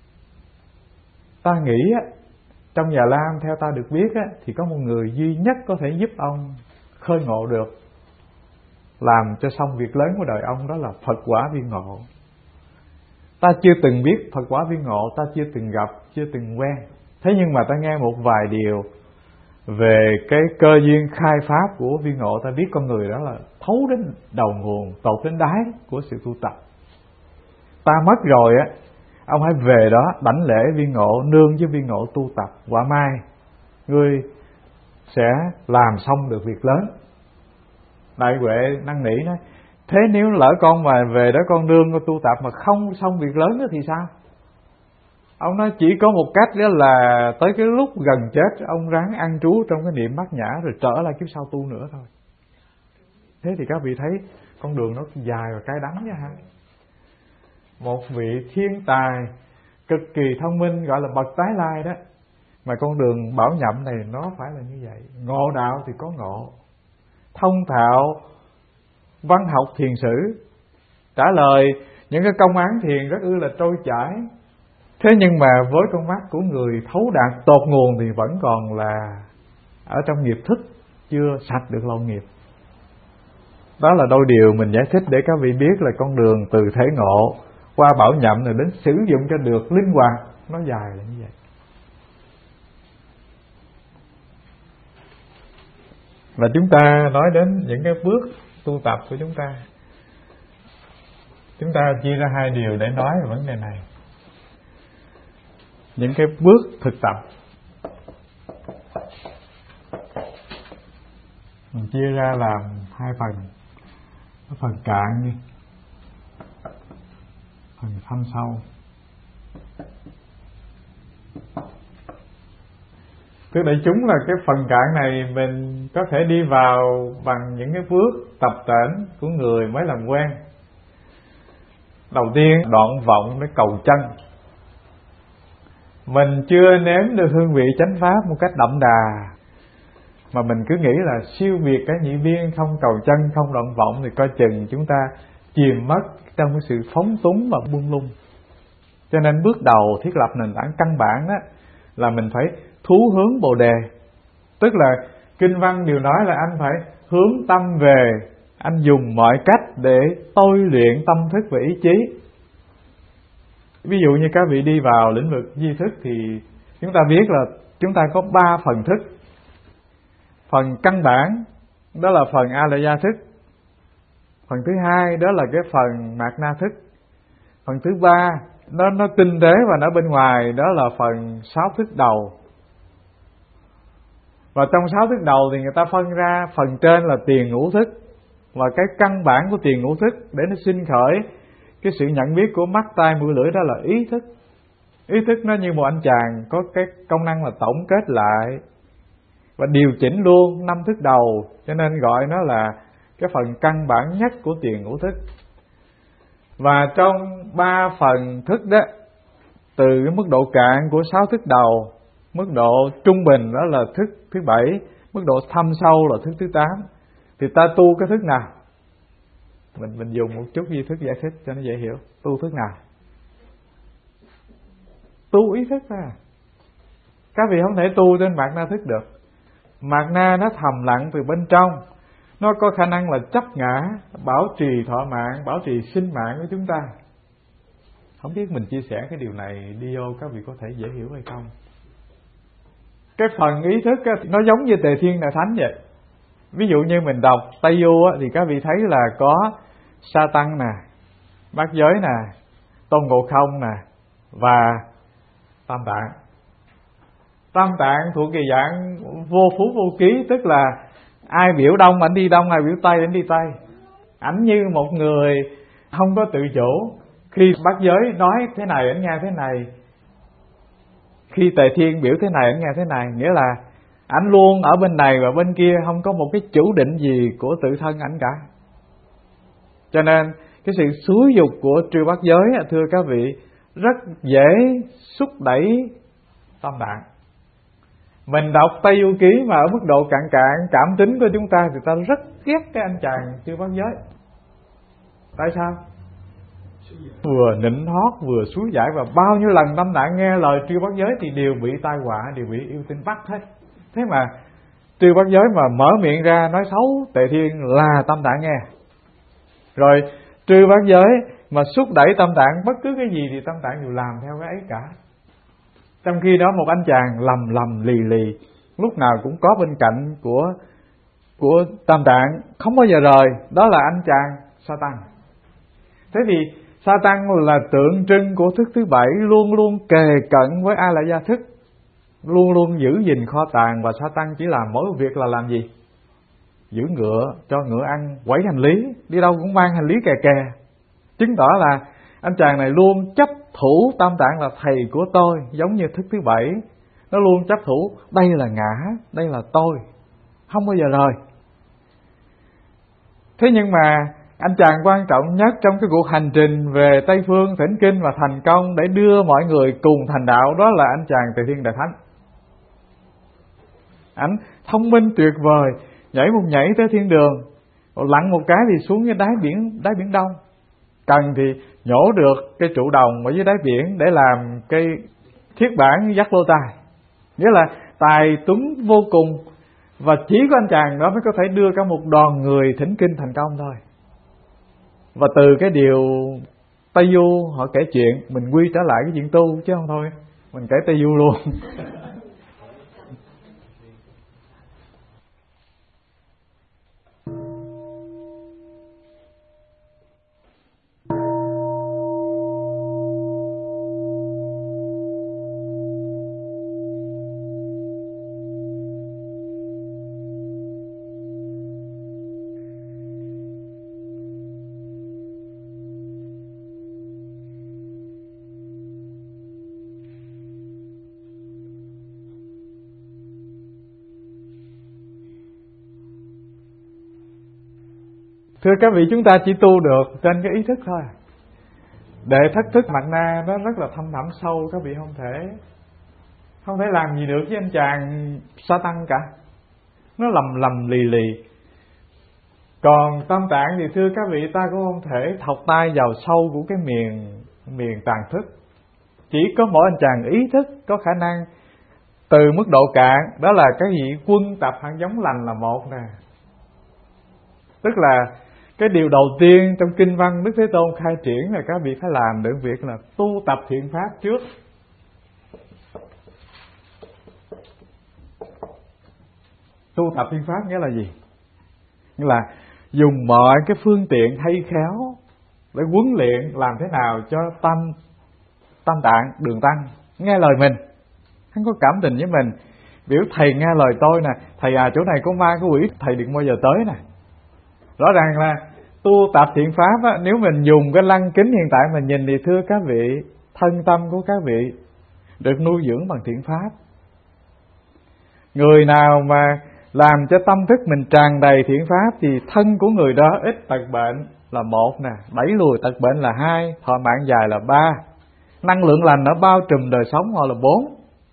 ta nghĩ á, trong Già Lam theo ta được biết á, thì có một người duy nhất có thể giúp ông khơi ngộ được, làm cho xong việc lớn của đời ông, đó là Phật Quả Viên Ngộ. Ta chưa từng biết Phật Quả Viên Ngộ, ta chưa từng gặp, chưa từng quen. Thế nhưng mà ta nghe một vài điều về cái cơ duyên khai pháp của Viên Ngộ, ta biết con người đó là thấu đến đầu nguồn, tột đến đáy của sự tu tập. Ta mất rồi á, ông hãy về đó đảnh lễ Viên Ngộ, nương với Viên Ngộ tu tập, quả mai ngươi sẽ làm xong được việc lớn. Đại Huệ năn nỉ nói: thế nếu lỡ con mà về đó con nương con tu tập mà không xong việc lớn đó thì sao? Ông nói chỉ có một cách, đó là tới cái lúc gần chết ông ráng an trú trong cái niệm bát nhã, rồi trở lại kiếp sau tu nữa thôi. Thế thì các vị thấy con đường nó dài và cay đắng nha ha. Một vị thiên tài cực kỳ thông minh, gọi là bậc tái lai đó, mà con đường bảo nhậm này nó phải là như vậy. Ngộ đạo thì có ngộ, thông thạo văn học thiền sử, trả lời những cái công án thiền rất là trôi chảy. Thế nhưng mà với con mắt của người thấu đạt tột nguồn thì vẫn còn là ở trong nghiệp thức, chưa sạch được lậu nghiệp. Đó là đôi điều mình giải thích để các vị biết là con đường từ thể ngộ qua bảo nhậm rồi đến sử dụng cho được linh hoạt, nó dài là như vậy. Và chúng ta nói đến những cái bước tu tập của chúng ta. Chúng ta chia ra hai điều để nói về vấn đề này. Những cái bước thực tập. Mình chia ra làm hai phần. Cái phần cạn đi, phần thâm sâu. Tức đại chúng là cái phần cạn này mình có thể đi vào bằng những cái bước tập tễnh của người mới làm quen. Đầu tiên đoạn vọng để cầu chân. Mình chưa nếm được hương vị chánh pháp một cách đậm đà, mà mình cứ nghĩ là siêu việt cái nhị biên, không cầu chân, không đoạn vọng, thì coi chừng chúng ta chìm mất trong cái sự phóng túng và buông lung. Cho nên bước đầu thiết lập nền tảng căn bản đó là mình phải thú hướng Bồ Đề. Tức là kinh văn đều nói là anh phải hướng tâm về, anh dùng mọi cách để tôi luyện tâm thức và ý chí. Ví dụ như các vị đi vào lĩnh vực di thức thì chúng ta biết là chúng ta có 3 phần thức. Phần căn bản đó là phần A-la-gia thức. Phần thứ hai đó là cái phần mạt na thức. Phần thứ ba nó tinh tế và nó bên ngoài, đó là phần 6 thức đầu. Và trong 6 thức đầu thì người ta phân ra phần trên là tiền ngũ thức, và cái căn bản của tiền ngũ thức để nó sinh khởi cái sự nhận biết của mắt, tai, mũi, lưỡi, đó là ý thức. Ý thức nó như một anh chàng có cái công năng là tổng kết lại và điều chỉnh luôn 5 thức đầu, cho nên gọi nó là cái phần căn bản nhất của tiền ngũ thức. Và trong 3 phần thức đó, từ cái mức độ cạn của 6 thức đầu, mức độ trung bình đó là thức thứ 7, mức độ thâm sâu là thức thứ 8, thì ta tu cái thức nào? Mình dùng một chút di thức giải thích cho nó dễ hiểu. Tu thức nào? Tu ý thức à. Các vị không thể tu trên mạt na thức được. Mạt na nó thầm lặng từ bên trong, nó có khả năng là chấp ngã, bảo trì thọ mạng, bảo trì sinh mạng của chúng ta. Không biết mình chia sẻ cái điều này đi vô các vị có thể dễ hiểu hay không. Cái phần ý thức á, nó giống như Tề Thiên Đại Thánh vậy. Ví dụ như mình đọc Tây Du á, thì các vị thấy là có Sa Tăng nè, Bát Giới nè, Tôn Ngộ Không nè, và Tam Tạng. Tam Tạng thuộc kỳ dạng vô phú vô ký, tức là ai biểu đông ảnh đi đông, ai biểu tây ảnh đi tây. Ảnh như một người không có tự chủ. Khi Bát Giới nói thế này ảnh nghe thế này, khi Tề Thiên biểu thế này ảnh nghe thế này. Nghĩa là ảnh luôn ở bên này và bên kia, không có một cái chủ định gì của tự thân ảnh cả. Cho nên cái sự xúi dục của trừ bát giới, thưa các vị, rất dễ xúc đẩy Tam Tạng. Mình đọc Tây Du Ký mà ở mức độ cạn cạn cảm tính của chúng ta thì ta rất ghét cái anh chàng trừ bát giới. Tại sao? Vừa nịnh hót vừa xúi giải, và bao nhiêu lần Tam Tạng nghe lời trừ bát giới thì đều bị tai họa, đều bị yêu tinh bắt hết. Thế mà trừ bát giới mà mở miệng ra nói xấu Tề Thiên là Tam Tạng nghe. Rồi trừ bát giới mà xúc đẩy Tam Tạng bất cứ cái gì thì Tam Tạng đều làm theo cái ấy cả. Trong khi đó một anh chàng lầm lầm lì lì, lúc nào cũng có bên cạnh của Tam Tạng, không bao giờ rời, đó là anh chàng Sa Tăng. Thế thì Sa Tăng là tượng trưng của thức thứ 7, luôn luôn kề cận với A-la-gia thức, luôn luôn giữ gìn kho tàng. Và Sa Tăng chỉ làm mỗi việc là làm gì? Giữ ngựa, cho ngựa ăn, quẩy hành lý, đi đâu cũng mang hành lý kè kè. Chứng tỏ là anh chàng này luôn chấp thủ Tam Tạng là thầy của tôi, giống như thức thứ 7. Nó luôn chấp thủ đây là ngã, đây là tôi, không bao giờ rời. Thế nhưng mà anh chàng quan trọng nhất trong cái cuộc hành trình về Tây Phương thỉnh kinh và thành công để đưa mọi người cùng thành đạo, đó là anh chàng Tề Thiên Đại Thánh. Anh thông minh tuyệt vời, nhảy một nhảy tới thiên đường, lặn một cái thì xuống cái đáy biển Đông. Cần thì nhổ được cái trụ đồng ở dưới đáy biển để làm cái thiết bản dắt lô tài. Nghĩa là tài tuấn vô cùng, và chỉ có anh chàng đó mới có thể đưa cả một đoàn người thỉnh kinh thành công thôi. Và từ cái điều Tây Du họ kể chuyện, mình quy trở lại cái chuyện tu chứ không thôi mình kể Tây Du luôn. Thưa các vị, chúng ta chỉ tu được trên cái ý thức thôi. Để thất thức mạt na nó rất là thâm thẳm sâu, các vị không thể làm gì được với anh chàng sa tăng cả. Nó lầm lì lì. Còn tâm tạng thì thưa các vị, ta cũng không thể thọc tay vào sâu của cái miền tàn thức. Chỉ có mỗi anh chàng ý thức có khả năng từ mức độ cạn, đó là cái gì quân tập hạt giống lành là một nè. Tức là cái điều đầu tiên trong kinh văn Đức Thế Tôn khai triển là các vị phải làm được việc là tu tập thiện pháp trước. Tu tập thiện pháp nghĩa là gì? Nghĩa là dùng mọi cái phương tiện hay khéo để huấn luyện làm thế nào cho tâm tạng đường tăng nghe lời mình, hắn có cảm tình với mình. Biểu thầy nghe lời tôi nè, thầy chỗ này có ma có quỷ, thầy đừng bao giờ tới nè. Rõ ràng là tu tập thiện pháp á, nếu mình dùng cái lăng kính hiện tại mà nhìn thì thưa các vị, thân tâm của các vị được nuôi dưỡng bằng thiện pháp. Người nào mà làm cho tâm thức mình tràn đầy thiện pháp thì thân của người đó ít tật bệnh là một nè, đẩy lùi tật bệnh là hai, thọ mạng dài là ba, năng lượng lành nó bao trùm đời sống họ là bốn.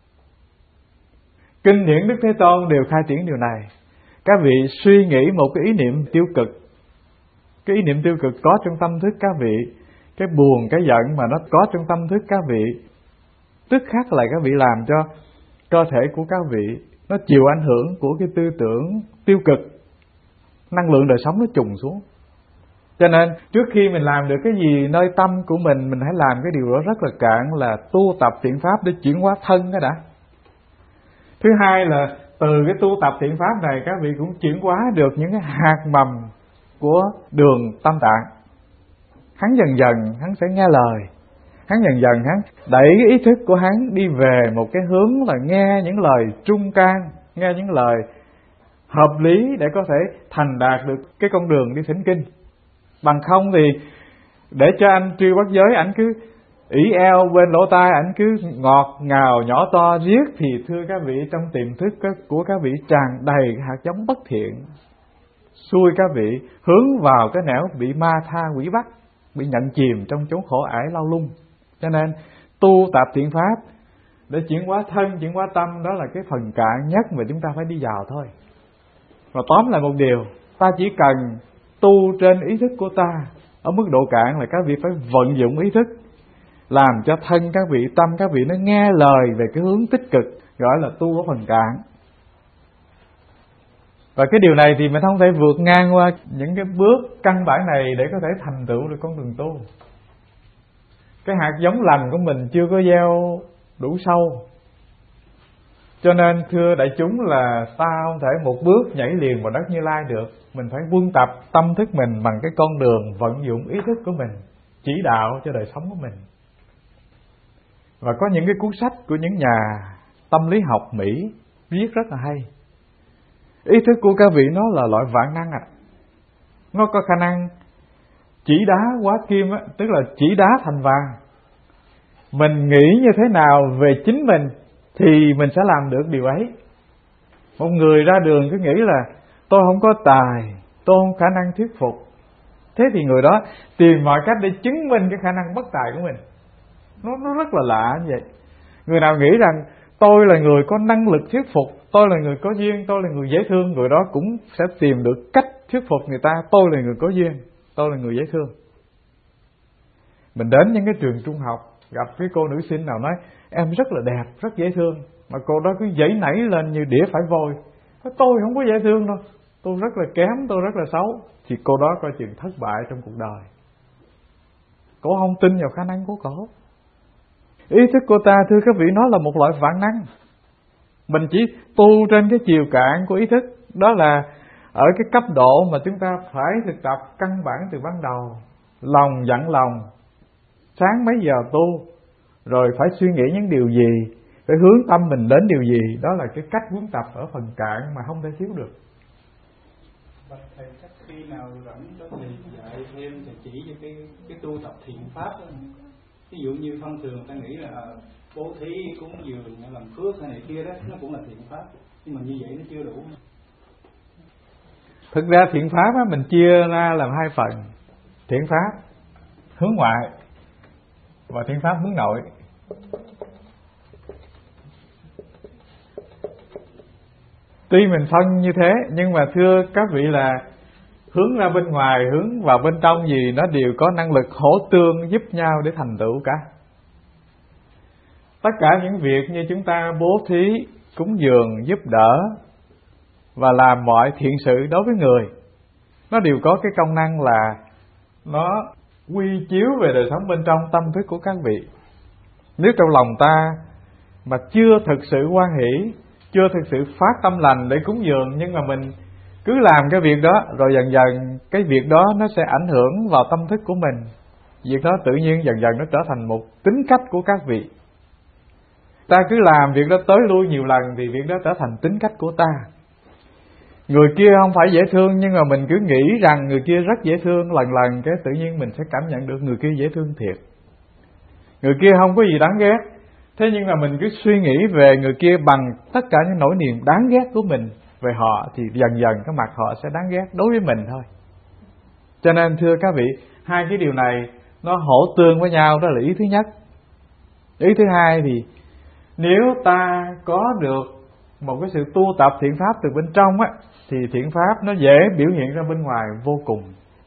Kinh điển Đức Thế Tôn đều khai triển điều này. Các vị suy nghĩ một cái ý niệm tiêu cực, cái ý niệm tiêu cực có trong tâm thức các vị, cái buồn cái giận mà nó có trong tâm thức các vị, tức khắc là các vị làm cho cơ thể của các vị nó chịu ảnh hưởng của cái tư tưởng tiêu cực, năng lượng đời sống nó trùng xuống. Cho nên trước khi mình làm được cái gì nơi tâm của mình hãy làm cái điều đó rất là cạn, là tu tập thiện pháp để chuyển hóa thân đó đã. Thứ hai là từ cái tu tập thiện pháp này các vị cũng chuyển hóa được những cái hạt mầm của đường tâm tạng. Hắn dần dần hắn sẽ nghe lời, hắn dần dần hắn đẩy cái ý thức của hắn đi về một cái hướng là nghe những lời trung can, nghe những lời hợp lý để có thể thành đạt được cái con đường đi thỉnh kinh. Bằng không thì để cho anh Triêu Bắc Giới ảnh cứ ỷ eo bên lỗ tai, ảnh cứ ngọt ngào nhỏ to riết thì thưa các vị, trong tiềm thức của các vị tràn đầy hạt giống bất thiện, xui các vị hướng vào cái nẻo bị ma tha quỷ bắt, bị nhận chìm trong chốn khổ ải lao lung. Cho nên tu tập thiện pháp để chuyển hóa thân, chuyển hóa tâm, đó là cái phần cạn nhất mà chúng ta phải đi vào thôi. Và tóm lại một điều, ta chỉ cần tu trên ý thức của ta ở mức độ cạn là các vị phải vận dụng ý thức làm cho thân các vị, tâm các vị nó nghe lời về cái hướng tích cực, gọi là tu ở phần cạn. Và cái điều này thì mình không thể vượt ngang qua những cái bước căn bản này để có thể thành tựu được con đường tu. Cái hạt giống lành của mình chưa có gieo đủ sâu. Cho nên thưa đại chúng là ta không thể một bước nhảy liền vào đất Như Lai được. Mình phải quân tập tâm thức mình bằng cái con đường vận dụng ý thức của mình, chỉ đạo cho đời sống của mình. Và có những cái cuốn sách của những nhà tâm lý học Mỹ viết rất là hay. Ý thức của các vị nó là loại vạn năng nó có khả năng chỉ đá hóa kim tức là chỉ đá thành vàng. Mình nghĩ như thế nào về chính mình thì mình sẽ làm được điều ấy. Một người ra đường cứ nghĩ là tôi không có tài, tôi không khả năng thuyết phục, thế thì người đó tìm mọi cách để chứng minh cái khả năng bất tài của mình. Nó rất là lạ như vậy. Người nào nghĩ rằng tôi là người có năng lực thuyết phục, tôi là người có duyên, tôi là người dễ thương, người đó cũng sẽ tìm được cách thuyết phục người ta, tôi là người có duyên, tôi là người dễ thương. Mình đến những cái trường trung học gặp cái cô nữ sinh nào nói em rất là đẹp, rất dễ thương, mà cô đó cứ giãy nảy lên như đĩa phải vôi. Tôi không có dễ thương đâu, tôi rất là kém, tôi rất là xấu. Thì cô đó coi chừng thất bại trong cuộc đời. Cô không tin vào khả năng của cô. Ý thức của ta thưa các vị, nó là một loại vạn năng. Mình chỉ tu trên cái chiều cạn của ý thức, đó là ở cái cấp độ mà chúng ta phải thực tập căn bản từ ban đầu. Lòng dặn lòng, sáng mấy giờ tu, rồi phải suy nghĩ những điều gì, phải hướng tâm mình đến điều gì. Đó là cái cách huấn tập ở phần cạn mà không thể thiếu được. Thầy chắc khi nào rảnh có thầy dạy thêm, thầy chỉ cho cái tu tập thiện pháp đó. Ví dụ như thông thường ta nghĩ là bố thí, cúng dường, làm phước hay này kia đó, nó cũng là thiện pháp, nhưng mà như vậy nó chưa đủ. Thực ra thiện pháp á, mình chia ra làm hai phần: thiện pháp hướng ngoại và thiện pháp hướng nội. Tuy mình phân như thế, nhưng mà thưa các vị là hướng ra bên ngoài, hướng vào bên trong gì, nó đều có năng lực hỗ tương giúp nhau để thành tựu cả. Tất cả những việc như chúng ta bố thí, cúng dường, giúp đỡ và làm mọi thiện sự đối với người, nó đều có cái công năng là nó quy chiếu về đời sống bên trong tâm thức của các vị. Nếu trong lòng ta mà chưa thực sự hoan hỷ, chưa thực sự phát tâm lành để cúng dường, nhưng mà mình cứ làm cái việc đó, rồi dần dần cái việc đó nó sẽ ảnh hưởng vào tâm thức của mình. Việc đó tự nhiên dần dần nó trở thành một tính cách của các vị. Ta cứ làm việc đó tới lui nhiều lần thì việc đó trở thành tính cách của ta. Người kia không phải dễ thương, nhưng mà mình cứ nghĩ rằng người kia rất dễ thương, lần lần cái tự nhiên mình sẽ cảm nhận được người kia dễ thương thiệt. Người kia không có gì đáng ghét, thế nhưng mà mình cứ suy nghĩ về người kia bằng tất cả những nỗi niềm đáng ghét của mình về họ, thì dần dần cái mặt họ sẽ đáng ghét đối với mình thôi. Cho nên thưa các vị, hai cái điều này nó hỗ tương với nhau, đó là ý thứ nhất. Ý thứ hai thì nếu ta có được một cái sự tu tập thiện pháp từ bên trong á, thì thiện pháp nó dễ biểu hiện ra bên ngoài vô cùng.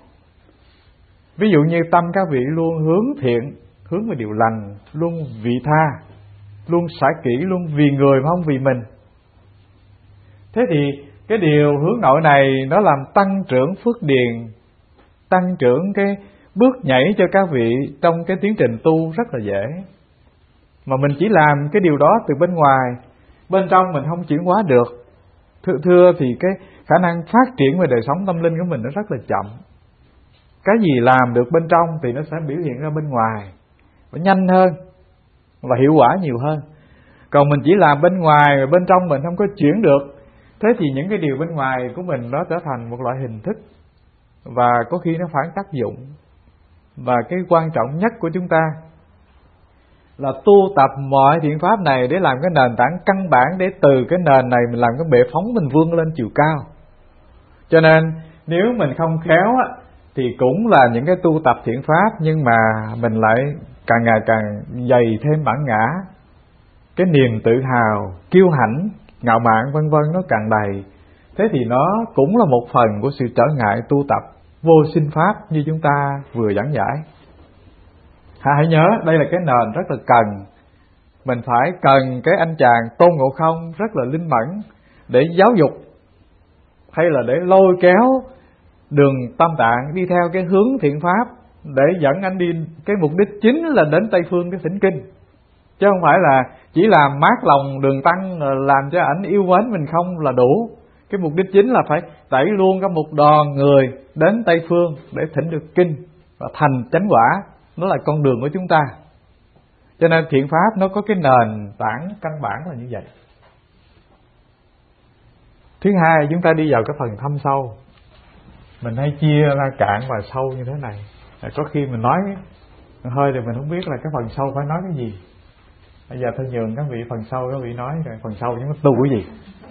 Ví dụ như tâm các vị luôn hướng thiện, hướng về điều lành, luôn vị tha, luôn xả kỹ, luôn vì người mà không vì mình. Thế thì cái điều hướng nội này nó làm tăng trưởng phước điền, tăng trưởng cái bước nhảy cho các vị trong cái tiến trình tu rất là dễ. Mà mình chỉ làm cái điều đó từ bên ngoài, bên trong mình không chuyển hóa được. Thưa thì cái khả năng phát triển về đời sống tâm linh của mình nó rất là chậm. Cái gì làm được bên trong thì nó sẽ biểu hiện ra bên ngoài, và nhanh hơn và hiệu quả nhiều hơn. Còn mình chỉ làm bên ngoài và bên trong mình không có chuyển được, thế thì những cái điều bên ngoài của mình nó trở thành một loại hình thức, và có khi nó phản tác dụng. Và cái quan trọng nhất của chúng ta là tu tập mọi thiện pháp này để làm cái nền tảng căn bản, để từ cái nền này mình làm cái bệ phóng mình vươn lên chiều cao. Cho nên nếu mình không khéo á, thì cũng là những cái tu tập thiện pháp, nhưng mà mình lại càng ngày càng dày thêm bản ngã, cái niềm tự hào, kiêu hãnh, ngạo mạn vân vân nó càng đầy. Thế thì nó cũng là một phần của sự trở ngại tu tập vô sinh pháp như chúng ta vừa giảng giải. Hãy nhớ đây là cái nền rất là cần. Mình phải cần cái anh chàng Tôn Ngộ Không rất là linh mẫn để giáo dục, hay là để lôi kéo Đường Tam Tạng đi theo cái hướng thiện pháp, để dẫn anh đi. Cái mục đích chính là đến Tây Phương cái thỉnh kinh, chứ không phải là chỉ làm mát lòng Đường Tăng, làm cho ảnh yêu mến mình không là đủ. Cái mục đích chính là phải đẩy luôn cả một đoàn người đến Tây Phương để thỉnh được kinh và thành chánh quả. Nó là con đường của chúng ta. Cho nên thiện pháp nó có cái nền tảng căn bản là như vậy. Thứ hai, chúng ta đi vào cái phần thâm sâu. Mình hay chia ra cạn và sâu như thế này. Có khi mình nói hơi thì mình không biết là cái phần sâu phải nói cái gì. Bây giờ tôi nhường các vị phần sâu, các vị nói rồi phần sâu chúng ta tu cái gì.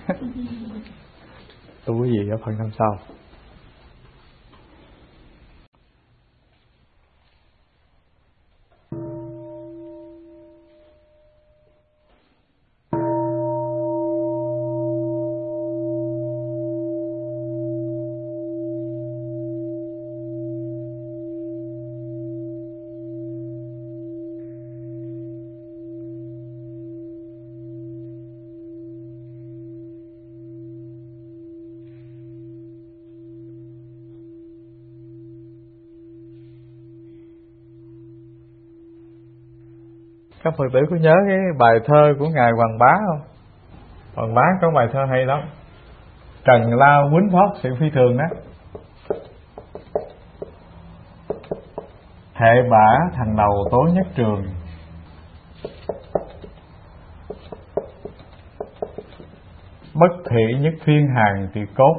Tu cái gì ở phần thâm sâu. Các Phật tử có nhớ cái bài thơ của Ngài Hoàng Bá không? Hoàng Bá có bài thơ hay lắm. Trần lao quýnh phóc sự phi thường đó. Hệ bả thằng đầu tối nhất trường, bất thị nhất thiên hàng thì cốt.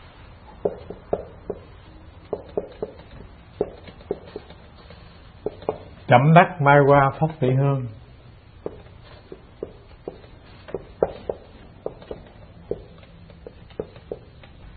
Chấm đắc mai qua phóc tỷ hương.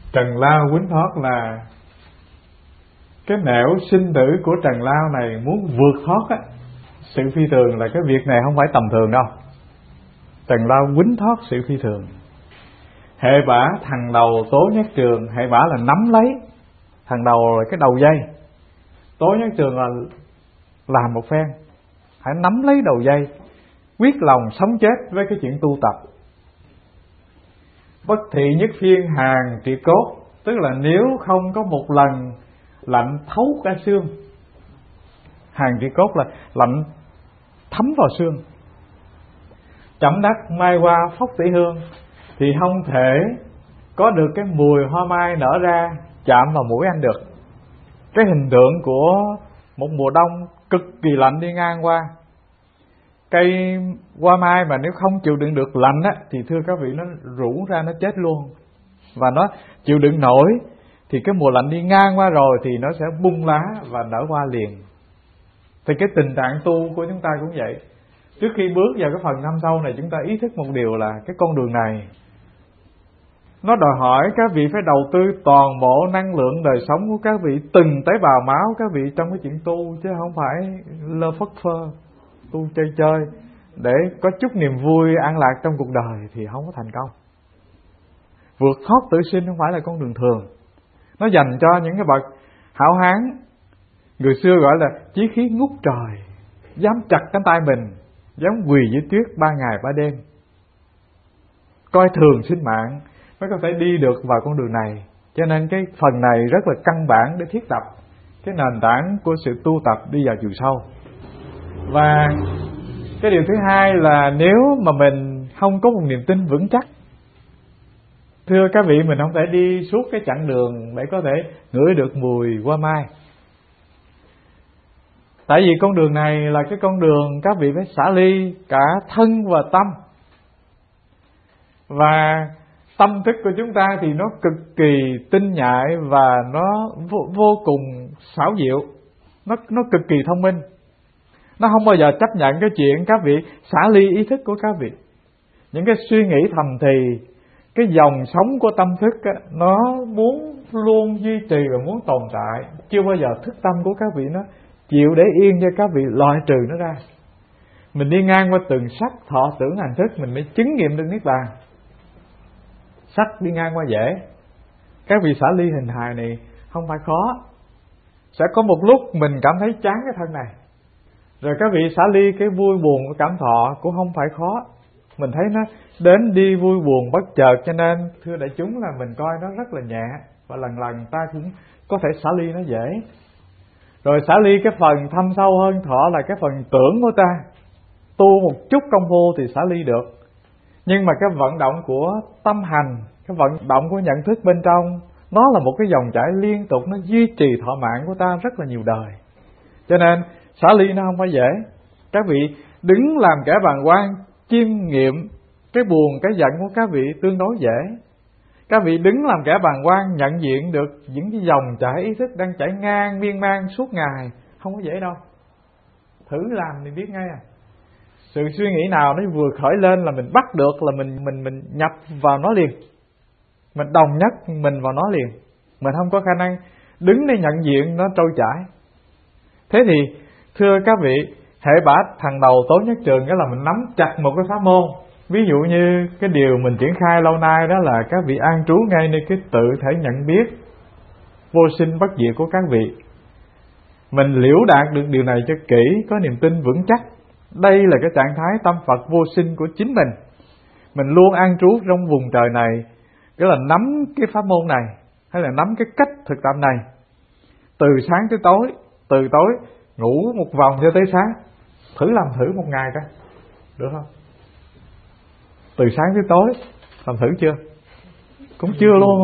Trần lao quýnh thoát là cái nẻo sinh tử của trần lao này, muốn vượt thoát á, sự phi thường là cái việc này không phải tầm thường đâu. Trần lao quýnh thoát sự phi thường. Hệ bả thằng đầu Tố Nhất Trường, hệ bả là nắm lấy, thằng đầu là cái đầu dây, Tố Nhất Trường là làm một phen, hãy nắm lấy đầu dây, quyết lòng sống chết với cái chuyện tu tập. Bất thị nhất phiên hàng trị cốt, tức là nếu không có một lần lạnh thấu cả xương. Hàng trị cốt là lạnh thấm vào xương. Chẩm đắc mai hoa phốc tỷ hương, thì không thể có được cái mùi hoa mai nở ra chạm vào mũi anh được. Cái hình tượng của một mùa đông cực kỳ lạnh đi ngang qua, cây hoa mai mà nếu không chịu đựng được lạnh á, thì thưa các vị nó rũ ra nó chết luôn. Và nó chịu đựng nổi thì cái mùa lạnh đi ngang qua rồi thì nó sẽ bung lá và nở hoa liền. Thì cái tình trạng tu của chúng ta cũng vậy. Trước khi bước vào cái phần năm sau này, chúng ta ý thức một điều là cái con đường này nó đòi hỏi các vị phải đầu tư toàn bộ năng lượng đời sống của các vị, từng tế bào máu các vị trong cái chuyện tu, chứ không phải lơ phất phơ tu chơi chơi để có chút niềm vui an lạc trong cuộc đời thì không có thành công. Vượt thoát tử sinh không phải là con đường thường, nó dành cho những cái bậc hảo hán, người xưa gọi là chí khí ngút trời, dám chặt cánh tay mình, dám quỳ dưới tuyết 3 ngày 3 đêm, coi thường sinh mạng mới có thể đi được vào con đường này. Cho nên cái phần này rất là căn bản để thiết lập cái nền tảng của sự tu tập đi vào chiều sâu. Và cái điều thứ hai là nếu mà mình không có một niềm tin vững chắc, thưa các vị, mình không thể đi suốt cái chặng đường để có thể ngửi được mùi hoa mai. Tại vì con đường này là cái con đường các vị phải xả ly cả thân và tâm. Và tâm thức của chúng ta thì nó cực kỳ tinh nhạy và nó vô cùng xảo diệu, nó cực kỳ thông minh. Nó không bao giờ chấp nhận cái chuyện các vị xả ly ý thức của các vị. Những cái suy nghĩ thầm thì, cái dòng sống của tâm thức á, nó muốn luôn duy trì và muốn tồn tại. Chưa bao giờ thức tâm của các vị nó chịu để yên cho các vị loại trừ nó ra. Mình đi ngang qua từng sắc thọ tưởng hành thức, mình mới chứng nghiệm được niết bàn. Sắc đi ngang qua dễ, các vị xả ly hình hài này không phải khó. Sẽ có một lúc mình cảm thấy chán cái thân này, rồi các vị xả ly cái vui buồn của cảm thọ cũng không phải khó. Mình thấy nó đến đi vui buồn bất chợt, cho nên thưa đại chúng là mình coi nó rất là nhẹ, và lần lần ta cũng có thể xả ly nó dễ. Rồi xả ly cái phần thâm sâu hơn thọ là cái phần tưởng của ta, tu một chút công phu thì xả ly được. Nhưng mà cái vận động của tâm hành, cái vận động của nhận thức bên trong, nó là một cái dòng chảy liên tục, nó duy trì thọ mạng của ta rất là nhiều đời. Cho nên xả ly nó không phải dễ. Các vị đứng làm kẻ bàng quan, chiêm nghiệm cái buồn cái giận của các vị tương đối dễ. Các vị đứng làm kẻ bàng quan, nhận diện được những cái dòng chảy ý thức đang chảy ngang miên man suốt ngày, không có dễ đâu. Thử làm thì biết ngay à. Sự suy nghĩ nào nó vừa khởi lên là mình bắt được, là mình nhập vào nó liền, mình đồng nhất mình vào nó liền. Mình không có khả năng đứng để nhận diện nó trôi chảy. Thế thì thưa các vị, hệ bả thằng đầu Tố Nhất Trường đó là mình nắm chặt một cái pháp môn. Ví dụ như cái điều mình triển khai lâu nay đó là các vị an trú ngay nơi cái tự thể nhận biết vô sinh bất diệt của các vị. Mình liễu đạt được điều này cho kỹ, có niềm tin vững chắc. Đây là cái trạng thái tâm Phật vô sinh của chính mình. Mình luôn an trú trong vùng trời này, cái là nắm cái pháp môn này, hay là nắm cái cách thực tập này, từ sáng tới tối, từ tối ngủ một vòng cho tới sáng. Làm thử một ngày coi, được không? Từ sáng tới tối làm thử chưa? Cũng chưa luôn.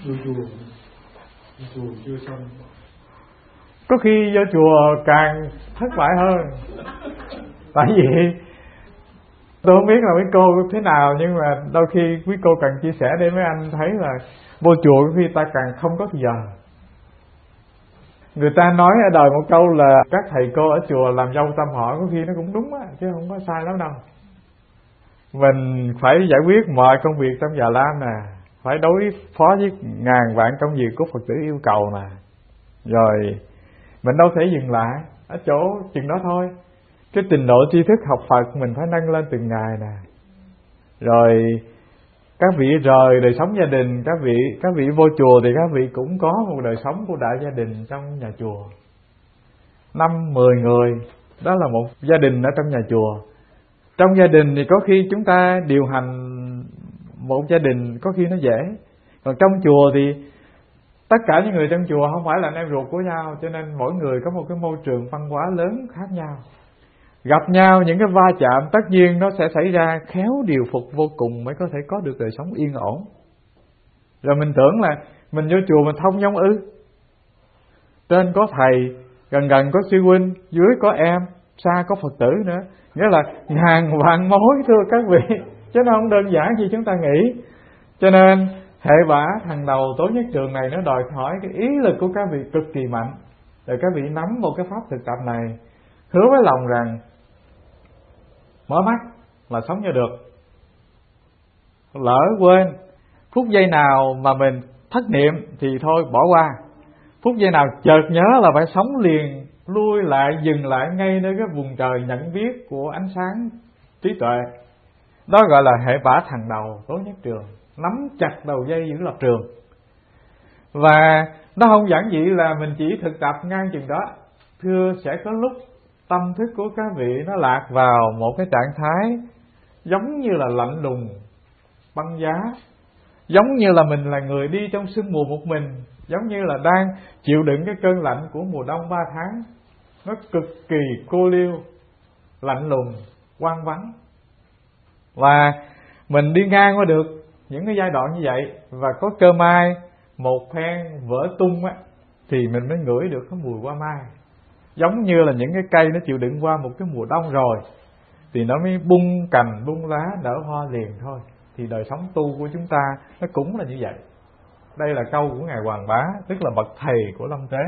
Chùa chưa xong. Có khi vô chùa càng thất bại hơn. Tại vì tôi không biết là mấy cô thế nào, nhưng mà đôi khi quý cô cần chia sẻ để mấy anh thấy là vô chùa có khi ta càng không có giờ. Người ta nói ở đời một câu là các thầy cô ở chùa làm dâu tâm họ, có khi nó cũng đúng á, chứ không có sai lắm đâu. Mình phải giải quyết mọi công việc trong giờ làm nè, phải đối phó với ngàn vạn công việc của Phật tử yêu cầu nè. Rồi mình đâu thể dừng lại ở chỗ chừng đó thôi. Cái trình độ tri thức học Phật mình phải nâng lên từng ngày nè. Rồi các vị rời đời sống gia đình, các vị vô chùa thì các vị cũng có một đời sống của đại gia đình trong nhà chùa. 5-10 người, đó là một gia đình ở trong nhà chùa. Trong gia đình thì có khi chúng ta điều hành một gia đình có khi nó dễ. Còn trong chùa thì tất cả những người trong chùa không phải là anh em ruột của nhau, cho nên mỗi người có một cái môi trường văn hóa lớn khác nhau. Gặp nhau những cái va chạm tất nhiên nó sẽ xảy ra, khéo điều phục vô cùng mới có thể có được đời sống yên ổn. Rồi mình tưởng là mình vô chùa mình thông dong ư? Trên có thầy, gần có sư huynh, dưới có em, xa có Phật tử nữa. Nghĩa là ngàn vạn mối thưa các vị, chứ nó không đơn giản như chúng ta nghĩ. Cho nên hệ quả thằng đầu Tố Nhất Trường này nó đòi hỏi cái ý lực của các vị cực kỳ mạnh. Rồi các vị nắm một cái pháp thực tập này, hứa với lòng rằng mở mắt là sống cho được. Lỡ quên phút giây nào mà mình thất niệm thì thôi bỏ qua. Phút giây nào chợt nhớ là phải sống liền, lui lại, dừng lại ngay nơi cái vùng trời nhận biết của ánh sáng trí tuệ. Đó gọi là hệ quả thằng đầu Tố Nhất Trường, nắm chặt đầu dây giữ lập trường. Và nó không giản dị là mình chỉ thực tập ngang chừng đó. Thưa, sẽ có lúc tâm thức của các vị nó lạc vào một cái trạng thái giống như là lạnh lùng, băng giá, giống như là mình là người đi trong sương mù một mình, giống như là đang chịu đựng cái cơn lạnh của mùa đông 3 tháng. Nó cực kỳ cô liêu, lạnh lùng, hoang vắng. Và mình đi ngang qua được những cái giai đoạn như vậy, và có cơ may một phen vỡ tung á, thì mình mới ngửi được cái mùi hoa mai. Giống như là những cái cây nó chịu đựng qua một cái mùa đông rồi thì nó mới bung cành, bung lá, nở hoa liền thôi. Thì đời sống tu của chúng ta nó cũng là như vậy. Đây là câu của Ngài Hoàng Bá, tức là bậc thầy của Long Tế.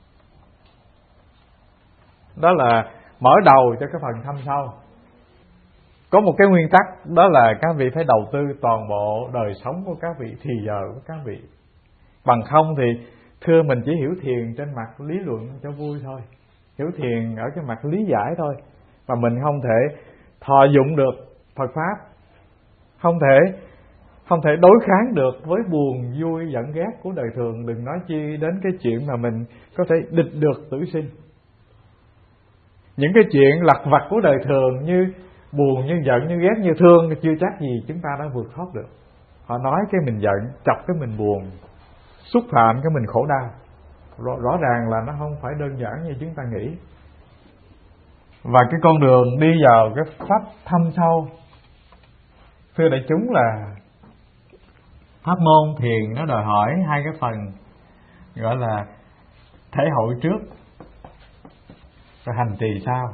Đó là mở đầu cho cái phần thâm sâu. Có một cái nguyên tắc, đó là các vị phải đầu tư toàn bộ đời sống của các vị, thì giờ của các vị. Bằng không thì thưa, mình chỉ hiểu thiền trên mặt lý luận cho vui thôi, hiểu thiền ở cái mặt lý giải thôi, mà mình không thể thọ dụng được Phật pháp, không thể đối kháng được với buồn vui giận ghét của đời thường, đừng nói chi đến cái chuyện mà mình có thể địch được tử sinh. Những cái chuyện lặt vặt của đời thường như buồn, như giận, như ghét, như thương, chưa chắc gì chúng ta đã vượt thoát được. Họ nói cái mình giận, chọc cái mình buồn, xúc phạm cái mình khổ đau. Rõ ràng là nó không phải đơn giản như chúng ta nghĩ. Và cái con đường đi vào cái pháp thâm sâu, thưa đại chúng, là pháp môn thiền nó đòi hỏi hai cái phần, gọi là thể hội trước rồi hành trì sau.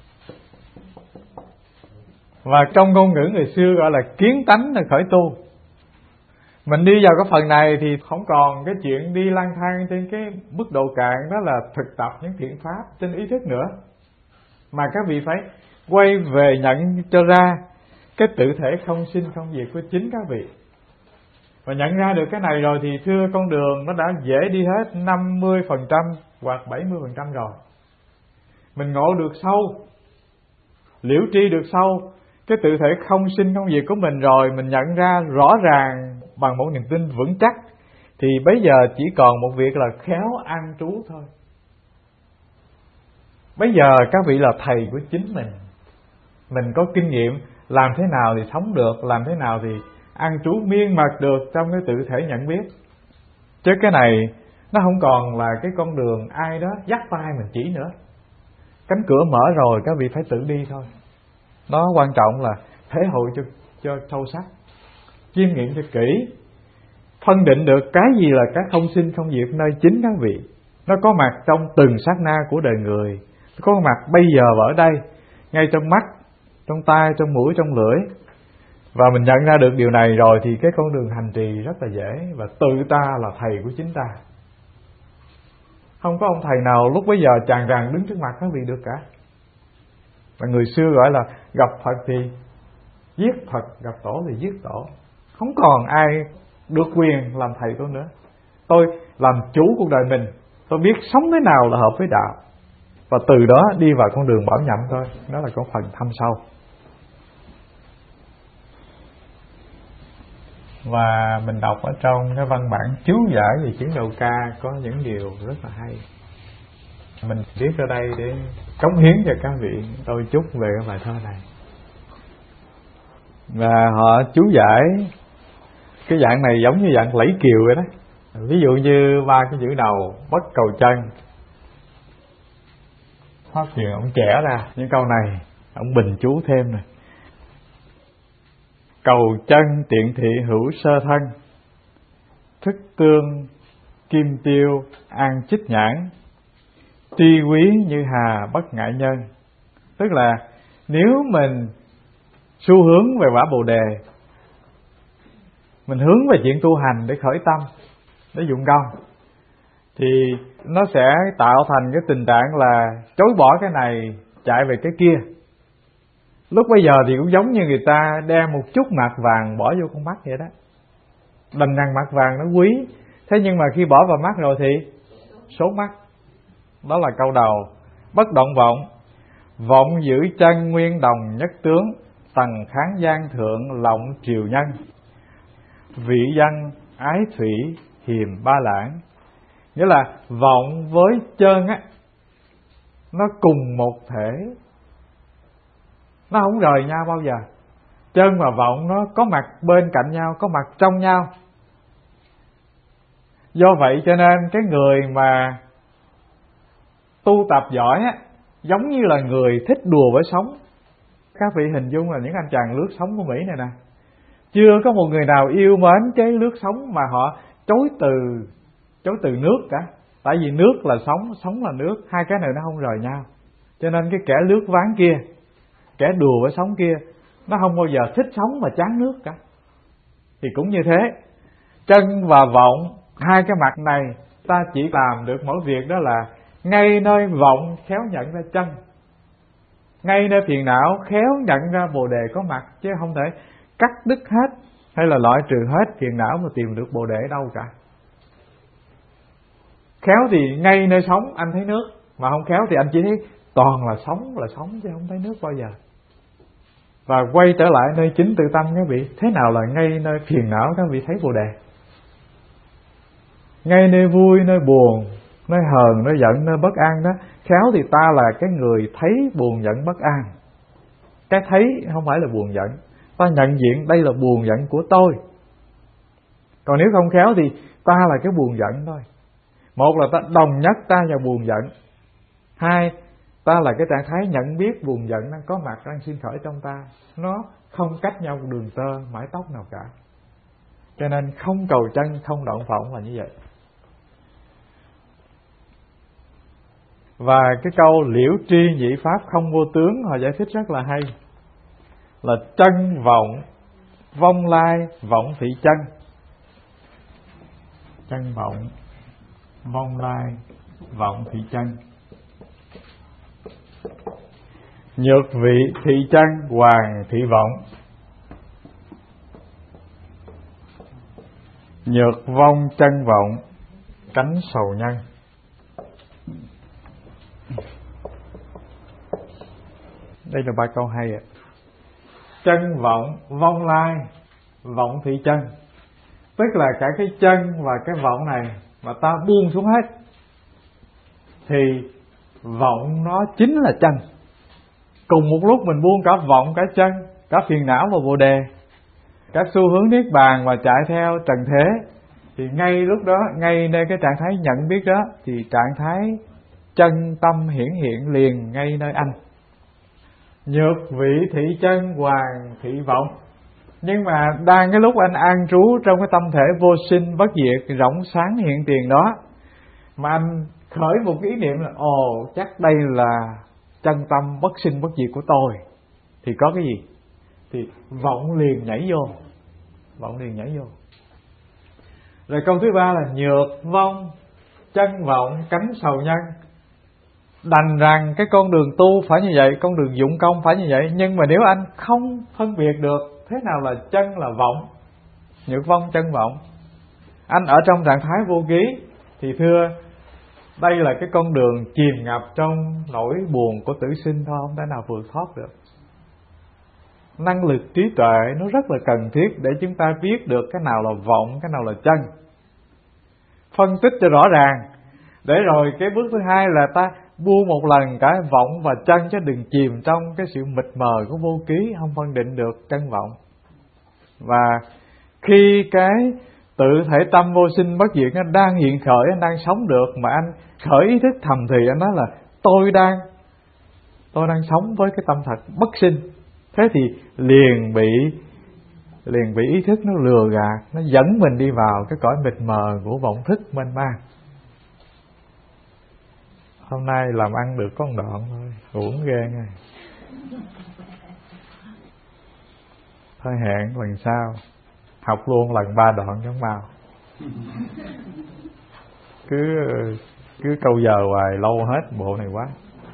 Và trong ngôn ngữ người xưa gọi là kiến tánh là khởi tu. Mình đi vào cái phần này thì không còn cái chuyện đi lang thang trên cái mức độ cạn, đó là thực tập những thiện pháp trên ý thức nữa, mà các vị phải quay về nhận cho ra cái tự thể không sinh không diệt của chính các vị. Và nhận ra được cái này rồi thì thưa, con đường nó đã dễ đi hết 50% hoặc 70% rồi. Mình ngộ được sâu, liễu tri được sâu cái tự thể không sinh không diệt của mình rồi, mình nhận ra rõ ràng bằng một niềm tin vững chắc, thì bây giờ chỉ còn một việc là khéo an trú thôi. Bây giờ các vị là thầy của chính mình có kinh nghiệm làm thế nào thì sống được, làm thế nào thì an trú miên mật được trong cái tự thể nhận biết. Chứ cái này nó không còn là cái con đường ai đó dắt tay mình chỉ nữa. Cánh cửa mở rồi, các vị phải tự đi thôi. Nó quan trọng là thể hội cho sâu sắc, chiêm nghiệm cho kỹ, phân định được cái gì là cái không sinh không diệt nơi chính các vị. Nó có mặt trong từng sát na của đời người, nó có mặt bây giờ và ở đây, ngay trong mắt, trong tai, trong mũi, trong lưỡi. Và mình nhận ra được điều này rồi thì cái con đường hành trì rất là dễ, và tự ta là thầy của chính ta. Không có ông thầy nào lúc bấy giờ tràn tràn đứng trước mặt các vị được cả. Và người xưa gọi là gặp Phật thì giết Phật, gặp Tổ thì giết Tổ. Không còn ai được quyền làm thầy tôi nữa. Tôi làm chủ cuộc đời mình, tôi biết sống thế nào là hợp với đạo, và từ đó đi vào con đường bảo nhậm thôi. Đó là có phần thâm sâu. Và mình đọc ở trong cái văn bản chú giải về chuyến đầu ca có những điều rất là hay. Mình viết ở đây để cống hiến cho các vị tôi chút về cái bài thơ này. Và họ chú giải cái dạng này giống như dạng lẫy kiều vậy đó. Ví dụ như ba cái chữ đầu bất cầu chân, Pháp Hiền ông trẻ ra những câu này, ông bình chú thêm này: cầu chân tiện thị hữu sơ thân, thức tương kim tiêu an chích nhãn, tri quý như hà bất ngại nhân. Tức là nếu mình xu hướng về quả Bồ Đề, mình hướng về chuyện tu hành để khởi tâm, để dụng công, thì nó sẽ tạo thành cái tình trạng là chối bỏ cái này chạy về cái kia. Lúc bây giờ thì cũng giống như người ta đem một chút mạt vàng bỏ vô con mắt vậy đó. Đành rằng mạt vàng nó quý, thế nhưng mà khi bỏ vào mắt rồi thì sốt mắt. Đó là câu đầu. Bất động vọng, vọng giữ chân nguyên đồng nhất tướng, tầng kháng gian thượng lộng triều nhân, vị dân ái thủy hiềm ba lãng. Nghĩa là vọng với chân á, nó cùng một thể, nó không rời nhau bao giờ. Chân và vọng nó có mặt bên cạnh nhau, có mặt trong nhau. Do vậy cho nên cái người mà tu tập giỏi á, giống như là người thích đùa với sống. Các vị hình dung là những anh chàng lướt sóng của Mỹ này nè, chưa có một người nào yêu mến cái lướt sóng mà họ chối từ nước cả. Tại vì nước là sống, sống là nước, hai cái này nó không rời nhau. Cho nên cái kẻ lướt ván kia, kẻ đùa với sóng kia, nó không bao giờ thích sống mà chán nước cả. Thì cũng như thế, chân và vọng, hai cái mặt này ta chỉ làm được mỗi việc đó là ngay nơi vọng khéo nhận ra chân, ngay nơi phiền não khéo nhận ra Bồ Đề có mặt, chứ không thể cắt đứt hết hay là loại trừ hết phiền não mà tìm được Bồ Đề ở đâu cả. Khéo thì ngay nơi sống anh thấy nước, mà không khéo thì anh chỉ thấy toàn là sống chứ không thấy nước bao giờ. Và quay trở lại nơi chính tự tâm các vị, thế nào là ngay nơi phiền não các vị thấy Bồ Đề? Ngay nơi vui, nơi buồn, nơi hờn, nơi giận, nơi bất an đó, khéo thì ta là cái người thấy buồn giận bất an. Cái thấy không phải là buồn giận, ta nhận diện đây là buồn giận của tôi. Còn nếu không khéo thì ta là cái buồn giận thôi. Một là ta đồng nhất ta và buồn giận. Hai, ta là cái trạng thái nhận biết buồn giận đang có mặt, đang sinh khởi trong ta. Nó không cách nhau một đường tơ, mái tóc nào cả. Cho nên không cầu chân, không động vọng là như vậy. Và cái câu liễu tri nhị pháp không vô tướng, họ giải thích rất là hay. Là chân vọng, vong lai, vọng thị chân. Chân vọng, vong lai, vọng thị chân. Nhược vị thị chân, hoàng thị vọng. Nhược vong chân vọng, cánh sầu nhân. Đây là ba câu hay ạ. Chân vọng, vong lai, vọng thị chân. Tức là cả cái chân và cái vọng này mà ta buông xuống hết, thì vọng nó chính là chân. Cùng một lúc mình buông cả vọng, cả chân, cả phiền não và Bồ Đề, cả xu hướng niết bàn và chạy theo trần thế, thì ngay lúc đó, ngay nơi cái trạng thái nhận biết đó, thì trạng thái chân tâm hiển hiện liền ngay nơi anh. Nhược vị thị chân, hoàng thị vọng. Nhưng mà đang cái lúc anh an trú trong cái tâm thể vô sinh bất diệt, rộng sáng hiện tiền đó, mà anh khởi một cái ý niệm là chắc đây là chân tâm bất sinh bất diệt của tôi, thì có cái gì? Thì vọng liền nhảy vô. Vọng liền nhảy vô. Rồi câu thứ ba là nhược vong chân vọng, cánh sầu nhân. Đành rằng cái con đường tu phải như vậy, con đường dụng công phải như vậy, nhưng mà nếu anh không phân biệt được thế nào là chân là vọng, nhược vong chân vọng, anh ở trong trạng thái vô ký thì thưa, đây là cái con đường chìm ngập trong nỗi buồn của tử sinh thôi, không thể nào vượt thoát được. Năng lực trí tuệ nó rất là cần thiết để chúng ta biết được cái nào là vọng, cái nào là chân, phân tích cho rõ ràng, để rồi cái bước thứ hai là ta buông một lần cả vọng và chân, chứ đừng chìm trong cái sự mịt mờ của vô ký, không phân định được chân vọng. Và khi cái tự thể tâm vô sinh bất diệt nó đang hiện khởi, anh đang sống được, mà anh khởi ý thức thầm thì anh nói là tôi đang sống với cái tâm thật bất sinh. Thế thì liền bị ý thức nó lừa gạt, nó dẫn mình đi vào cái cõi mịt mờ của vọng thức mênh mang. Hôm nay làm ăn được có một đoạn thôi, uổng ghê nghe. Thôi hẹn lần sau học luôn lần 3 đoạn giống Mao. Cứ câu giờ hoài lâu hết bộ này quá.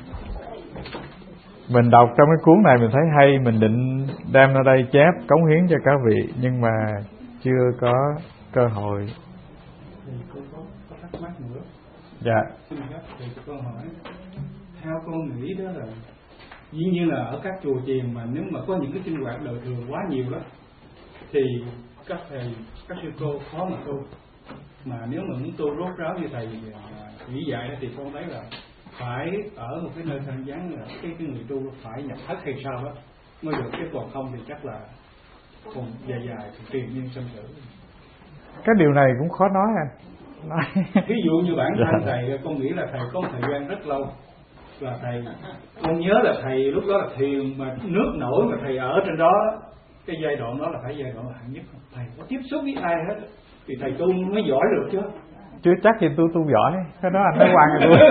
Mình đọc trong cái cuốn này mình thấy hay, mình định đem ra đây chép cống hiến cho các vị, nhưng mà chưa có cơ hội. Cô có thắc mắc nữa. Dạ. Xin phép thầy cho con hỏi. Theo con nghĩ đó là dĩ nhiên là ở các chùa chiền mà nếu mà có những cái sinh hoạt đời thường quá nhiều đó thì các thầy, các sư cô khó mà tu. Mà nếu mà muốn tu rốt ráo như thầy chỉ dạy thì con thấy là phải ở một cái nơi thanh vắng, là cái người tu phải nhập thất hay sao đó mới được, chứ còn không thì chắc là còn dài thì triền miên sinh tử. Cái điều này cũng khó nói à. Ví dụ như bản thân thầy, con nghĩ là thầy có một thời gian rất lâu và thầy, con nhớ là thầy lúc đó là thiền mà nước nổi mà thầy ở trên đó, cái giai đoạn đó là phải giai đoạn hạng nhất. Thầy có tiếp xúc với ai hết thì thầy tu mới giỏi được chứ. Chưa chắc thì tôi tu giỏi, cái đó anh nói quan rồi tôi.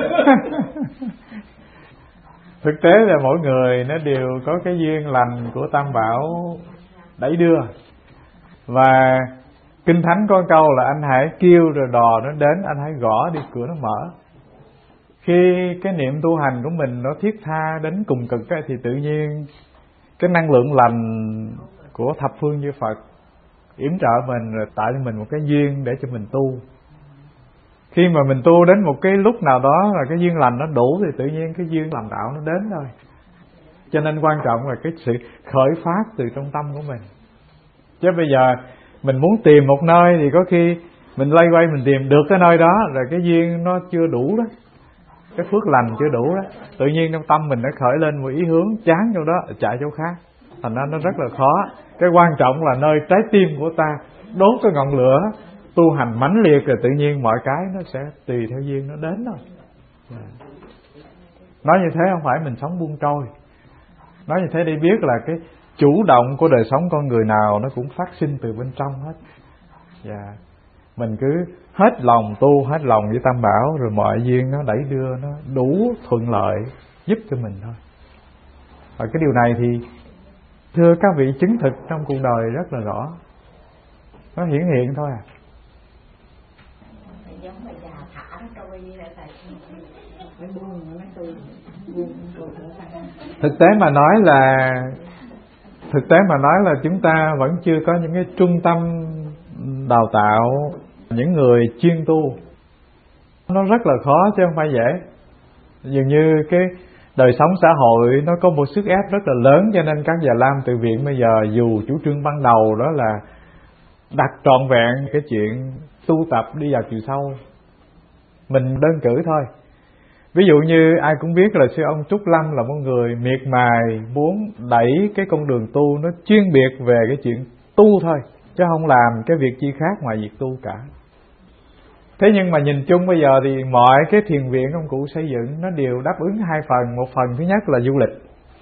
Thực tế là mỗi người nó đều có cái duyên lành của Tam Bảo đẩy đưa. Và Kinh Thánh có câu là anh hãy kêu rồi đò nó đến, anh hãy gõ đi cửa nó mở. Khi cái niệm tu hành của mình nó thiết tha đến cùng cực ấy, thì tự nhiên cái năng lượng lành của thập phương chư Phật yểm trợ mình, rồi tạo cho mình một cái duyên để cho mình tu. Khi mà mình tu đến một cái lúc nào đó là cái duyên lành nó đủ thì tự nhiên cái duyên làm đạo nó đến thôi. Cho nên quan trọng là cái sự khởi phát từ trong tâm của mình. Chứ bây giờ mình muốn tìm một nơi thì có khi mình loay quay mình tìm được cái nơi đó rồi cái duyên nó chưa đủ đó, cái phước lành chưa đủ đó, tự nhiên trong tâm mình nó khởi lên một ý hướng chán chỗ đó chạy chỗ khác, thành ra nó rất là khó. Cái quan trọng là nơi trái tim của ta đốt cái ngọn lửa tu hành mãnh liệt, rồi tự nhiên mọi cái nó sẽ tùy theo duyên nó đến thôi. Nói như thế không phải mình sống buông trôi, nói như thế để biết là cái chủ động của đời sống con người nào nó cũng phát sinh từ bên trong hết. Mình cứ hết lòng tu, hết lòng với Tam Bảo, rồi mọi duyên nó đẩy đưa, nó đủ thuận lợi giúp cho mình thôi. Và cái điều này thì thưa các vị chứng thực trong cuộc đời rất là rõ, nó hiển hiện thôi à. Thực tế mà nói là chúng ta vẫn chưa có những cái trung tâm đào tạo những người chuyên tu. Nó rất là khó chứ không phải dễ. Dường như cái đời sống xã hội nó có một sức ép rất là lớn, cho nên các Già Lam Tự Viện bây giờ dù chủ trương ban đầu đó là đặt trọn vẹn cái chuyện tu tập đi vào chiều sâu, mình đơn cử thôi. Ví dụ như ai cũng biết là sư ông Trúc Lâm là một người miệt mài muốn đẩy cái con đường tu nó chuyên biệt về cái chuyện tu thôi, chứ không làm cái việc chi khác ngoài việc tu cả. Thế nhưng mà nhìn chung bây giờ thì mọi cái thiền viện ông cụ xây dựng nó đều đáp ứng hai phần. Một phần thứ nhất là du lịch.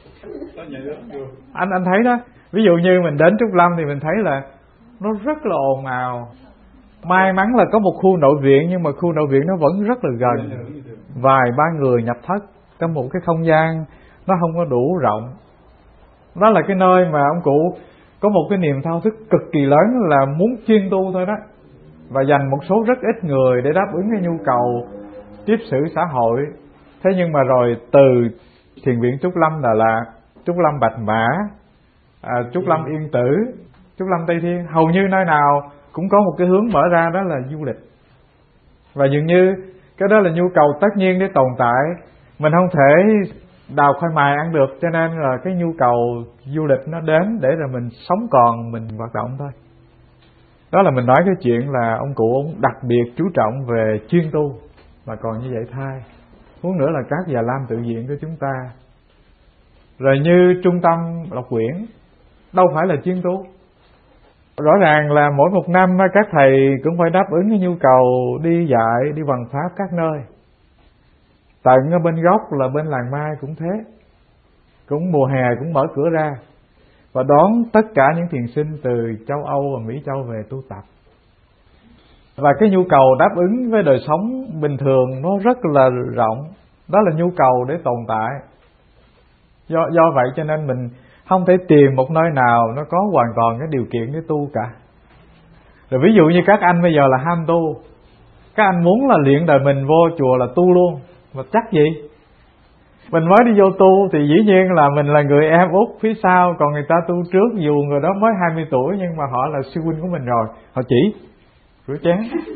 Anh thấy đó, ví dụ như mình đến Trúc Lâm thì mình thấy là nó rất là ồn ào. May mắn là có một khu nội viện, nhưng mà khu nội viện nó vẫn rất là gần, vài ba người nhập thất trong một cái không gian nó không có đủ rộng. Đó là cái nơi mà ông cụ có một cái niềm thao thức cực kỳ lớn là muốn chuyên tu thôi đó, và dành một số rất ít người để đáp ứng cái nhu cầu tiếp xử xã hội. Thế nhưng mà rồi từ thiền viện Trúc Lâm Đà Lạt, Trúc Lâm Bạch Mã, Trúc Lâm Yên Tử, Trúc Lâm Tây Thiên, hầu như nơi nào cũng có một cái hướng mở ra, đó là du lịch. Và dường như cái đó là nhu cầu tất nhiên để tồn tại. Mình không thể đào khoai mài ăn được, cho nên là cái nhu cầu du lịch nó đến để rồi mình sống còn, mình hoạt động thôi. Đó là mình nói cái chuyện là ông cụ ông đặc biệt chú trọng về chuyên tu, mà còn như vậy thay. Huống nữa là các Già Lam tự viện của chúng ta. Rồi như trung tâm đọc quyển, đâu phải là chuyên tu. Rõ ràng là mỗi một năm các thầy cũng phải đáp ứng cái nhu cầu đi dạy, đi hoằng pháp các nơi. Tận ở bên gốc là bên làng Mai cũng thế, cũng mùa hè cũng mở cửa ra và đón tất cả những thiền sinh từ châu Âu và Mỹ Châu về tu tập. Và cái nhu cầu đáp ứng với đời sống bình thường nó rất là rộng. Đó là nhu cầu để tồn tại. Do vậy cho nên mình không thể tìm một nơi nào nó có hoàn toàn cái điều kiện để tu cả. Rồi ví dụ như các anh bây giờ là ham tu, các anh muốn là luyện đời mình vô chùa là tu luôn, mà chắc gì mình mới đi vô tu thì dĩ nhiên là mình là người em út phía sau, còn người ta tu trước, dù người đó mới 20 tuổi nhưng mà họ là sư huynh của mình rồi, họ chỉ rửa chén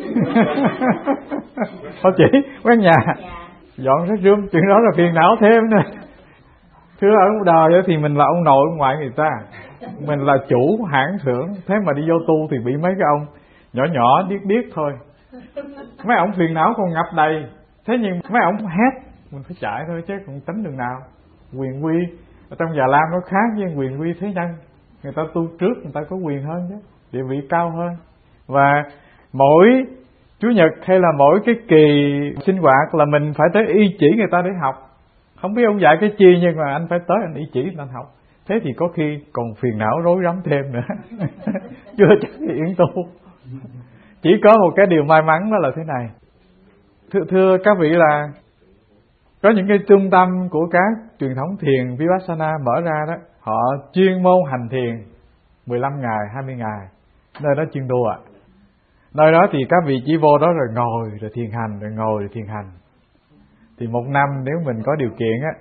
họ chỉ quét nhà, dọn rác rưm, chuyện đó là phiền não thêm nè. Thưa ở đời thì mình là ông nội ông ngoại người ta, mình là chủ hãng xưởng, thế mà đi vô tu thì bị mấy cái ông nhỏ nhỏ điếc thôi. Mấy ông phiền não còn ngập đầy, thế nhưng mấy ông hét mình phải chạy thôi chứ còn tính đường nào. Quyền quy ở trong Già Lam nó khác với quyền quy thế nhân, người ta tu trước người ta có quyền hơn chứ, địa vị cao hơn. Và mỗi Chủ nhật hay là mỗi cái kỳ sinh hoạt là mình phải tới y chỉ người ta để học. Không biết ông dạy cái chi nhưng mà anh phải tới anh y chỉ anh học. Thế thì có khi còn phiền não rối rắm thêm nữa chưa chắc thì yên tu. Chỉ có một cái điều may mắn đó là thế này. Thưa các vị, là có những cái trung tâm của các truyền thống thiền Vipassana mở ra đó, họ chuyên môn hành thiền 15 ngày, 20 ngày. Nơi đó chuyên tu ạ. Nơi đó thì các vị chỉ vô đó rồi ngồi rồi thiền hành, rồi ngồi rồi thiền hành. Thì một năm nếu mình có điều kiện á,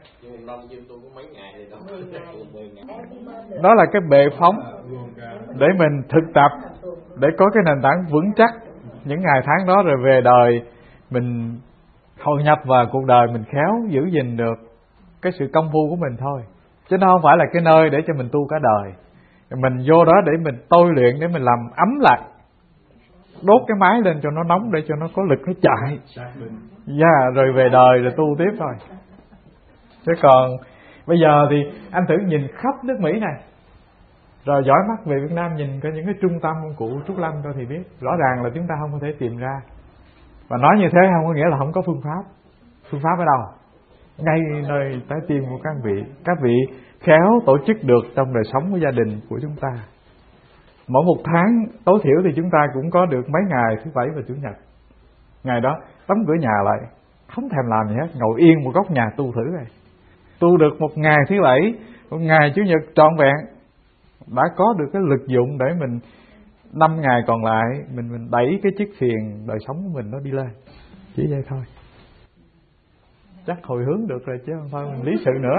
đó là cái bệ phóng để mình thực tập, để có cái nền tảng vững chắc những ngày tháng đó, rồi về đời mình hội nhập vào cuộc đời, mình khéo giữ gìn được cái sự công phu của mình thôi. Chứ nó không phải là cái nơi để cho mình tu cả đời. Mình vô đó để mình tôi luyện, để mình làm ấm lại, đốt cái máy lên cho nó nóng để cho nó có lực nó chạy. Rồi về đời rồi tu tiếp thôi. Chứ còn bây giờ thì anh thử nhìn khắp nước Mỹ này, rồi dõi mắt về Việt Nam nhìn có những cái trung tâm ông cụ Trúc Lâm thôi thì biết rõ ràng là chúng ta không có thể tìm ra. Và nói như thế không có nghĩa là không có phương pháp. Phương pháp ở đâu? Ngay nơi trái tim của các vị. Các vị khéo tổ chức được trong đời sống của gia đình của chúng ta. Mỗi một tháng tối thiểu thì chúng ta cũng có được mấy ngày thứ Bảy và Chủ nhật. Ngày đó đóng cửa nhà lại, không thèm làm gì hết, ngồi yên một góc nhà tu thử này. Tu được một ngày thứ Bảy, một ngày Chủ nhật trọn vẹn, đã có được cái lực dụng để mình 5 ngày còn lại mình đẩy cái chiếc thuyền đời sống của mình nó đi lên. Chỉ vậy thôi. Chắc hồi hướng được rồi chứ không phải mình lý sự nữa.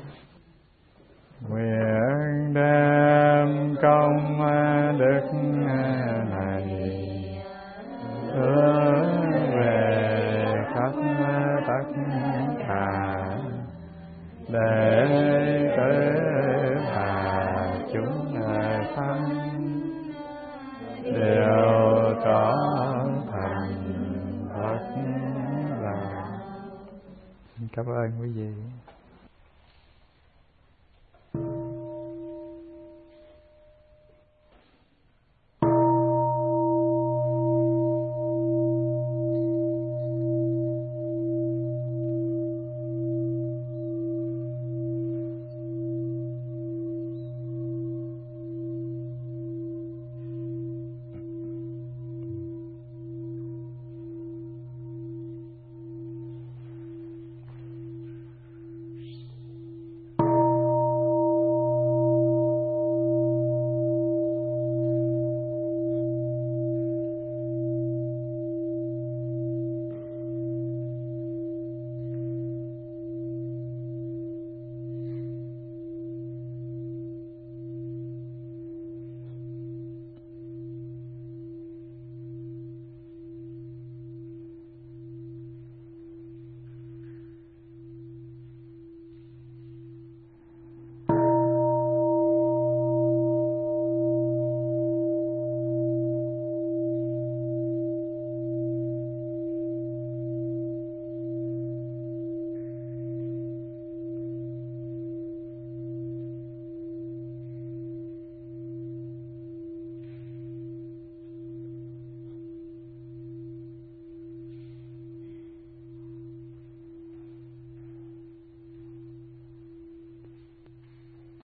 Nguyện đem công đức này hướng về khắp tất cả để